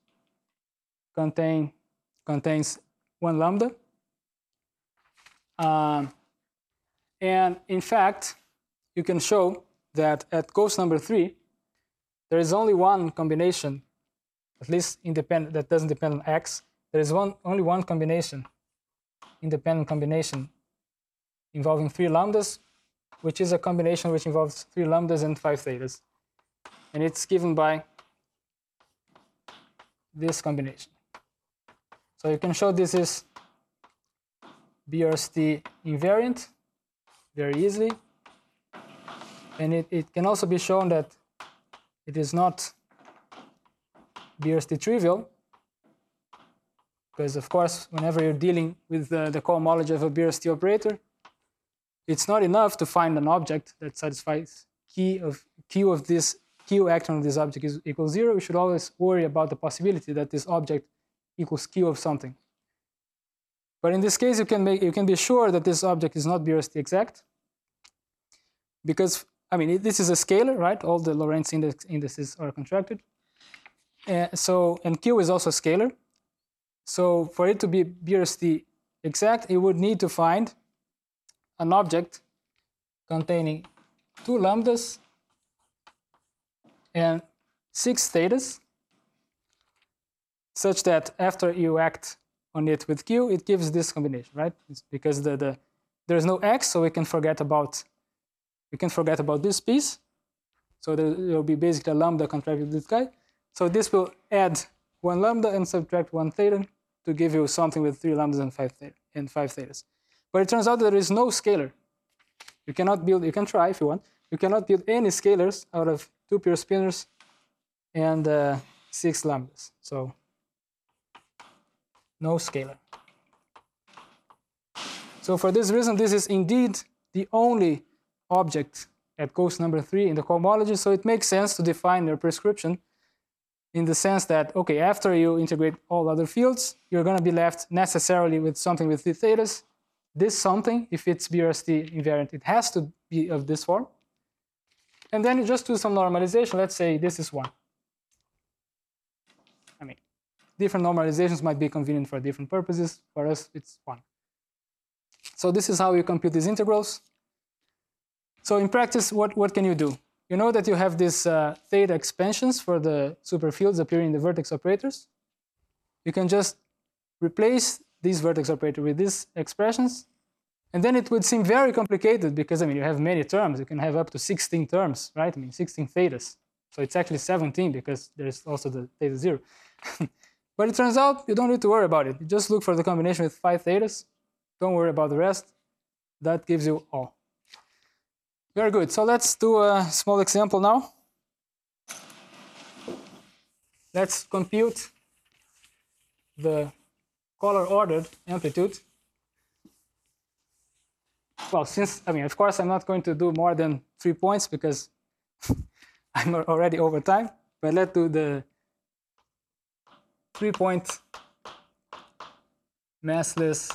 contains 1 lambda. And in fact, you can show that at ghost number 3, there is only one combination, at least independent, that doesn't depend on x. There is only one combination, independent combination, involving 3 lambdas, which is a combination which involves 3 lambdas and 5 thetas. And it's given by this combination. So you can show this is BRST invariant very easily. And it can also be shown that it is not BRST trivial, because of course, whenever you're dealing with the cohomology of a BRST operator, it's not enough to find an object that satisfies Q acting on this object equals 0. We should always worry about the possibility that this object equals Q of something. But in this case, you can be sure that this object is not BRST exact, because I mean this is a scalar, right? All the Lorentz indices are contracted, and Q is also scalar. So for it to be BRST exact, it would need to find an object containing 2 lambdas and 6 thetas, such that after you act on it with Q, it gives this combination, right? It's because there's no x, so we can forget about this piece. So there will be basically a lambda contracted with this guy. So this will add 1 lambda and subtract 1 theta to give you something with 3 lambdas and 5 thetas. But it turns out that there is no scalar. You cannot build, you can try if you want, you cannot build any scalars out of 2 pure spinors and 6 lambdas. So no scalar. So for this reason, this is indeed the only object at ghost number 3 in the cohomology. So it makes sense to define your prescription in the sense that, okay, after you integrate all other fields, you're going to be left necessarily with something with 3 thetas. This something, if it's BRST invariant, it has to be of this form. And then you just do some normalization. Let's say this is 1. I mean, different normalizations might be convenient for different purposes. For us, it's 1. So this is how you compute these integrals. So in practice, what can you do? You know that you have these theta expansions for the superfields appearing in the vertex operators. You can just replace these vertex operators with these expressions. And then it would seem very complicated because, I mean, you have many terms. You can have up to 16 terms, right? I mean, 16 thetas. So it's actually 17 because there's also the theta 0. But it turns out you don't need to worry about it. You just look for the combination with 5 thetas. Don't worry about the rest. That gives you all. Very good. So let's do a small example now. Let's compute the color-ordered amplitude. Well, since, I mean, of course, I'm not going to do more than 3 points because I'm already over time. But let's do the 3-point massless,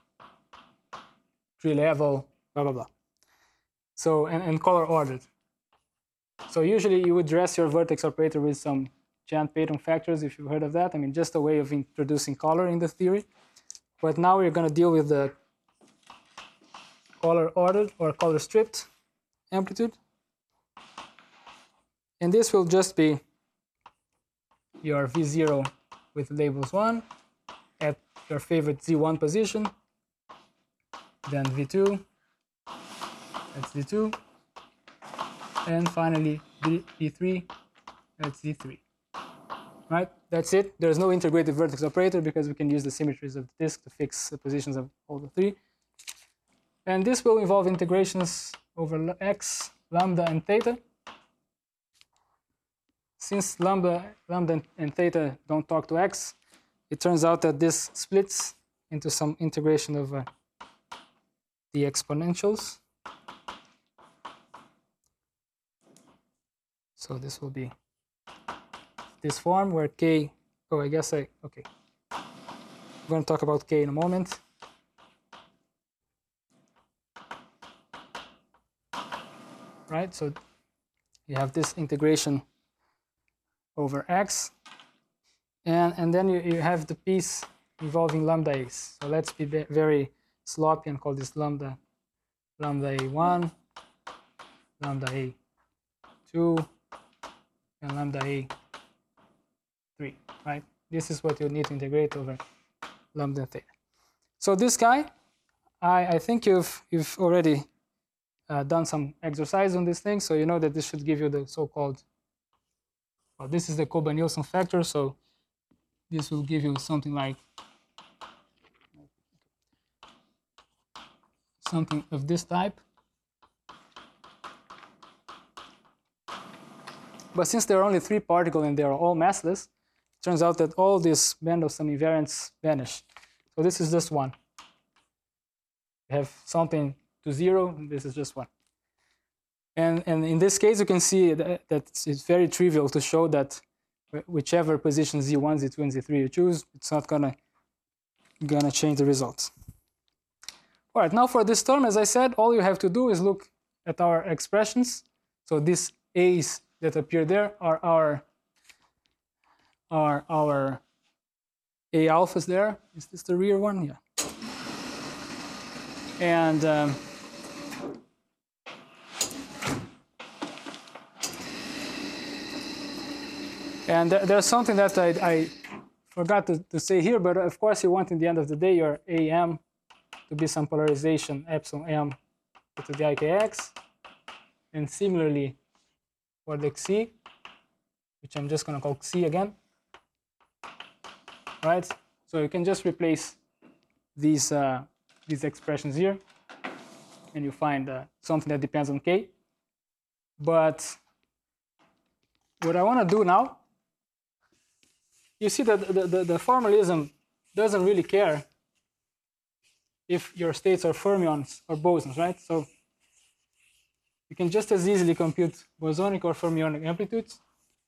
3-level, blah, blah, blah. So, and color ordered. So usually you would dress your vertex operator with some Jandt-Peyton factors, if you've heard of that. I mean, just a way of introducing color in the theory. But now we're going to deal with the color ordered or color stripped amplitude. And this will just be your V0 with labels 1 at your favorite Z1 position, then V2. That's Z2, and finally V3, that's Z3, right? That's it. There's no integrated vertex operator because we can use the symmetries of the disk to fix the positions of all the 3. And this will involve integrations over x, lambda, and theta. Since lambda and theta don't talk to x, it turns out that this splits into some integration of the exponentials. So this will be this form where k, oh, I guess okay. I'm going to talk about k in a moment. Right, so you have this integration over x, and then you have the piece involving lambda a's. So let's be very sloppy and call this lambda lambda A1, lambda A2, and lambda A3, right? This is what you need to integrate over lambda theta. So this guy, I think you've already done some exercise on this thing, so you know that this should give you the so-called, well, this is the Koba-Nielsen factor, so this will give you something like something of this type. But since there are only 3 particles and they are all massless, it turns out that all these Mendelssohn invariants vanish. So this is just 1. You have something to 0, and this is just 1. And in this case, you can see that it's very trivial to show that whichever position Z1, Z2, and Z3 you choose, it's not gonna change the results. All right, now for this term, as I said, all you have to do is look at our expressions. So these A's that appear there are our A alphas there. Is this the rear one? Yeah. And there's something that I forgot to say here, but of course you want in the end of the day your AM to be some polarization epsilon m to the ikx, and similarly for the xc, which I'm just going to call xc again, right? So you can just replace these expressions here, and you find something that depends on k. But what I want to do now, you see that the formalism doesn't really care if your states are fermions or bosons, right? So you can just as easily compute bosonic or fermionic amplitudes.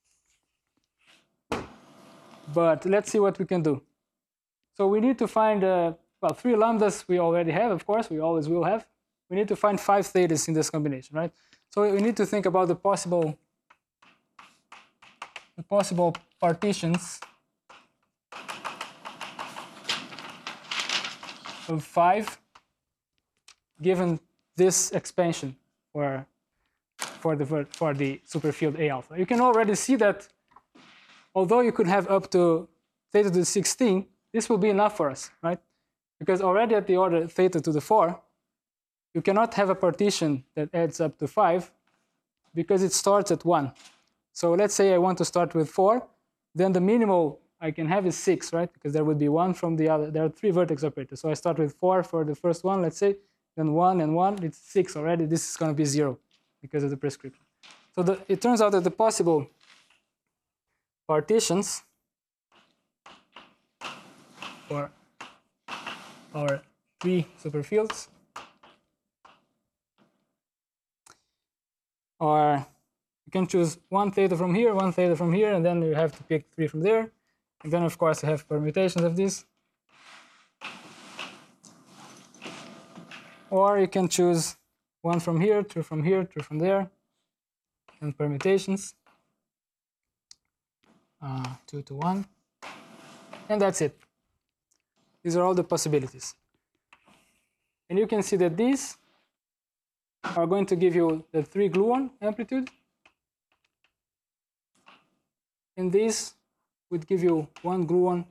But let's see what we can do. So we need to find, well, 3 lambdas we already have, of course, we always will have. We need to find 5 thetas in this combination, right? So we need to think about the possible partitions of 5 given this expansion for the superfield A alpha. You can already see that although you could have up to theta to the 16, this will be enough for us, right? Because already at the order theta to the 4, you cannot have a partition that adds up to 5 because it starts at 1. So let's say I want to start with 4, then the minimal I can have is 6, right? Because there would be 1 from the other. There are 3 vertex operators. So I start with 4 for the first one, let's say, then 1 and 1, it's 6 already. This is going to be 0 because of the prescription. So it turns out that the possible partitions for our 3 superfields are, you can choose 1 theta from here, 1 theta from here, and then you have to pick 3 from there. And then, of course, you have permutations of this. Or you can choose 1 from here, 2 from here, 2 from there, and permutations. 2 to 1. And that's it. These are all the possibilities. And you can see that these are going to give you the 3 gluon amplitude. And these would give you 1 gluon,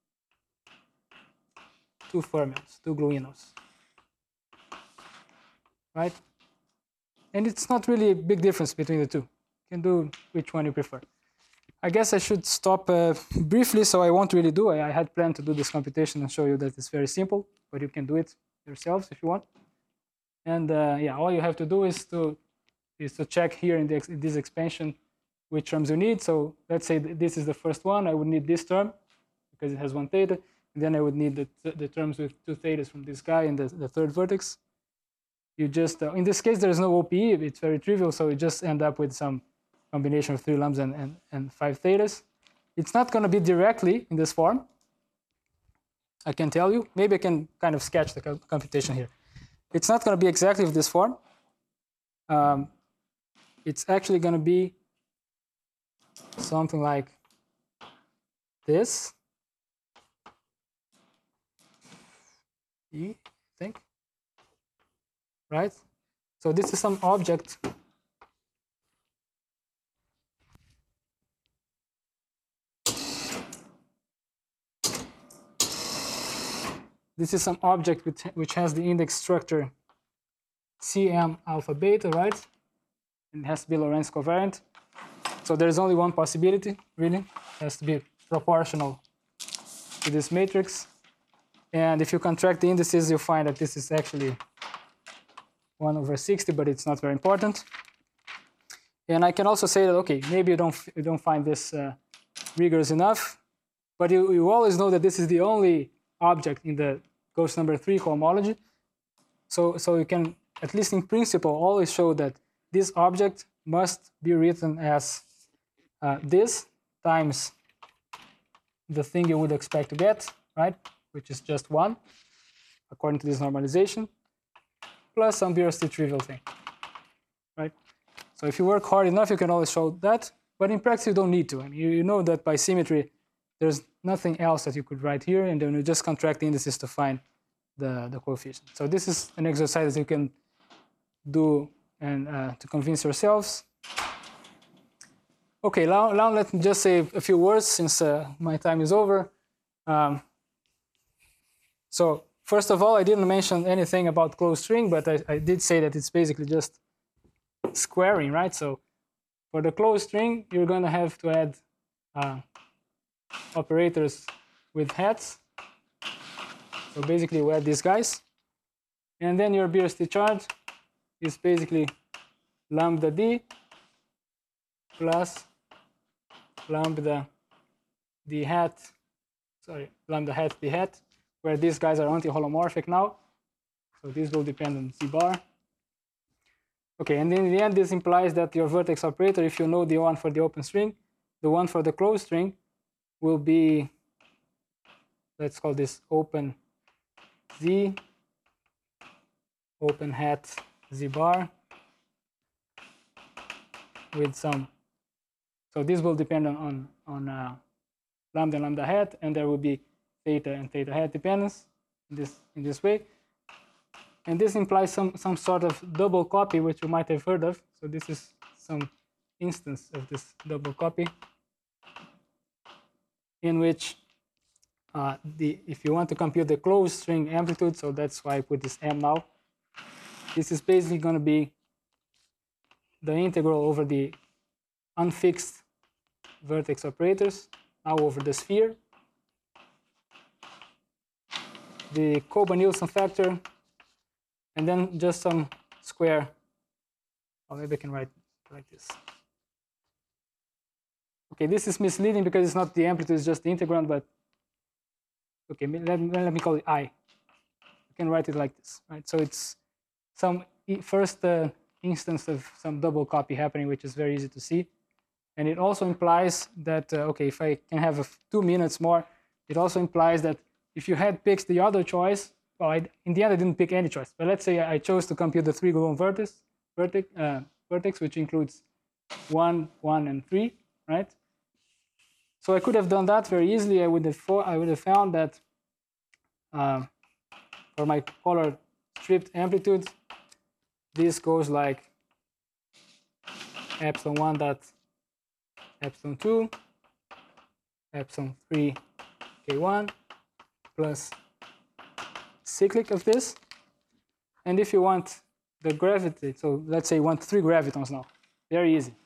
2 fermions, 2 gluinos. Right? And it's not really a big difference between the two. You can do which one you prefer. I guess I should stop briefly, so I won't really do it. I had planned to do this computation and show you that it's very simple, but you can do it yourselves if you want. And yeah, all you have to do is to check here in this expansion which terms you need. So let's say this is the first one. I would need this term because it has 1 theta. And then I would need the terms with 2 thetas from this guy in the third vertex. You just, in this case, there is no OPE. It's very trivial, so you just end up with some combination of 3 lambdas and 5 thetas. It's not going to be directly in this form, I can tell you. Maybe I can kind of sketch the computation here. It's not going to be exactly of this form. It's actually going to be something like this. I think. Right? So this is some object. This is some object which has the index structure Cm alpha beta, right? And it has to be Lorentz covariant. So there's only one possibility, really. It has to be proportional to this matrix. And if you contract the indices, you'll find that this is actually 1 over 60, but it's not very important. And I can also say that, okay, maybe you don't find this rigorous enough, but you always know that this is the only object in the Gauss number 3 cohomology. So you can, at least in principle, always show that this object must be written as this times the thing you would expect to get, right? Which is just 1, according to this normalization, plus some BRST trivial thing, right? So if you work hard enough, you can always show that, but in practice you don't need to. I mean, you know that by symmetry, there's nothing else that you could write here, and then you just contract the indices to find the coefficient. So this is an exercise that you can do and to convince yourselves. Okay, now let me just say a few words since my time is over. So first of all, I didn't mention anything about closed string, but I did say that it's basically just squaring, right? So for the closed string, you're going to have to add operators with hats. So basically, we add these guys. And then your BRST chart is basically lambda d plus lambda d hat, lambda hat d hat, where these guys are anti-holomorphic now. So this will depend on z bar. Okay, and in the end, this implies that your vertex operator, if you know the one for the open string, the one for the closed string will be, let's call this open z, open hat z bar with some. So this will depend on lambda and lambda hat, and there will be theta and theta hat dependence in this way. And this implies some sort of double copy, which you might have heard of. So this is some instance of this double copy, in which if you want to compute the closed string amplitude, so that's why I put this m now, this is basically going to be the integral over the unfixed vertex operators, now over the sphere, the Koba-Nielsen factor, and then just some square. Or maybe I can write like this. Okay, this is misleading because it's not the amplitude, it's just the integrand, but okay, let me call it I. You can write it like this, right? So it's some first instance of some double copy happening, which is very easy to see. And it also implies that, okay, if I can have 2 minutes more, it also implies that if you had picked the other choice, well, in the end, I didn't pick any choice. But let's say I chose to compute the 3-gluon vertex, which includes 1, 1, and 3, right? So I could have done that very easily. I would have found that for my polar stripped amplitude, this goes like epsilon 1 dot epsilon 2, epsilon 3 k1 plus cyclic of this. And if you want the gravity, so let's say you want 3 gravitons now, very easy.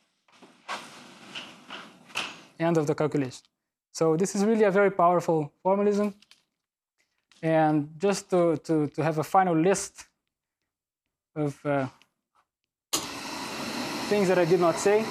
End of the calculation. So this is really a very powerful formalism. And just to have a final list of things that I did not say.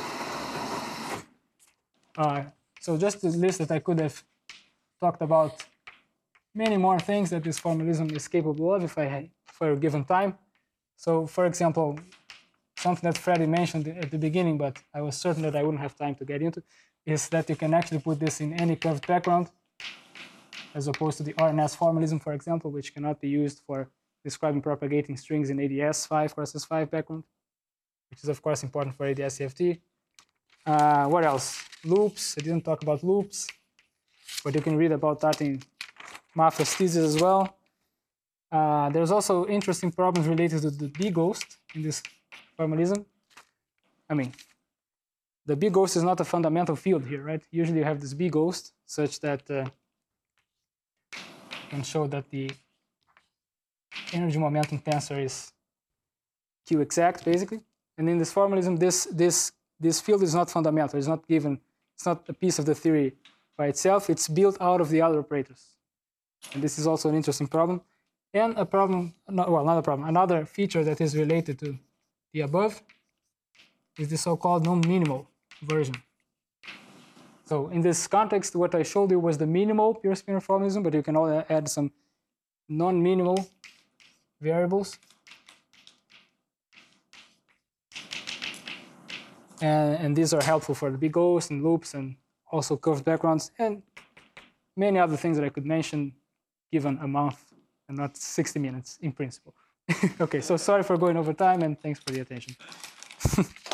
So just this list that I could have talked about many more things that this formalism is capable of if I were given time. So for example, something that Freddie mentioned at the beginning, but I was certain that I wouldn't have time to get into, is that you can actually put this in any curved background, as opposed to the RNS formalism, for example, which cannot be used for describing propagating strings in ADS5, CrossS5 background, which is of course important for ADS-CFT. What else? Loops. I didn't talk about loops, but you can read about that in Mafra's thesis as well. There's also interesting problems related to the B-ghost. in this formalism. I mean, the B ghost is not a fundamental field here, right? Usually you have this B ghost such that can show that the energy momentum tensor is Q exact, basically. And in this formalism, this field is not fundamental. It's not given. It's not a piece of the theory by itself. It's built out of the other operators. And this is also an interesting problem. And a problem, well, not a problem, another feature that is related to the above is the so-called non-minimal version. So in this context, what I showed you was the minimal pure spinor formalism, but you can also add some non-minimal variables. And these are helpful for the big ghosts and loops and also curved backgrounds and many other things that I could mention given a month and not 60 minutes in principle. Okay, so sorry for going over time and thanks for the attention.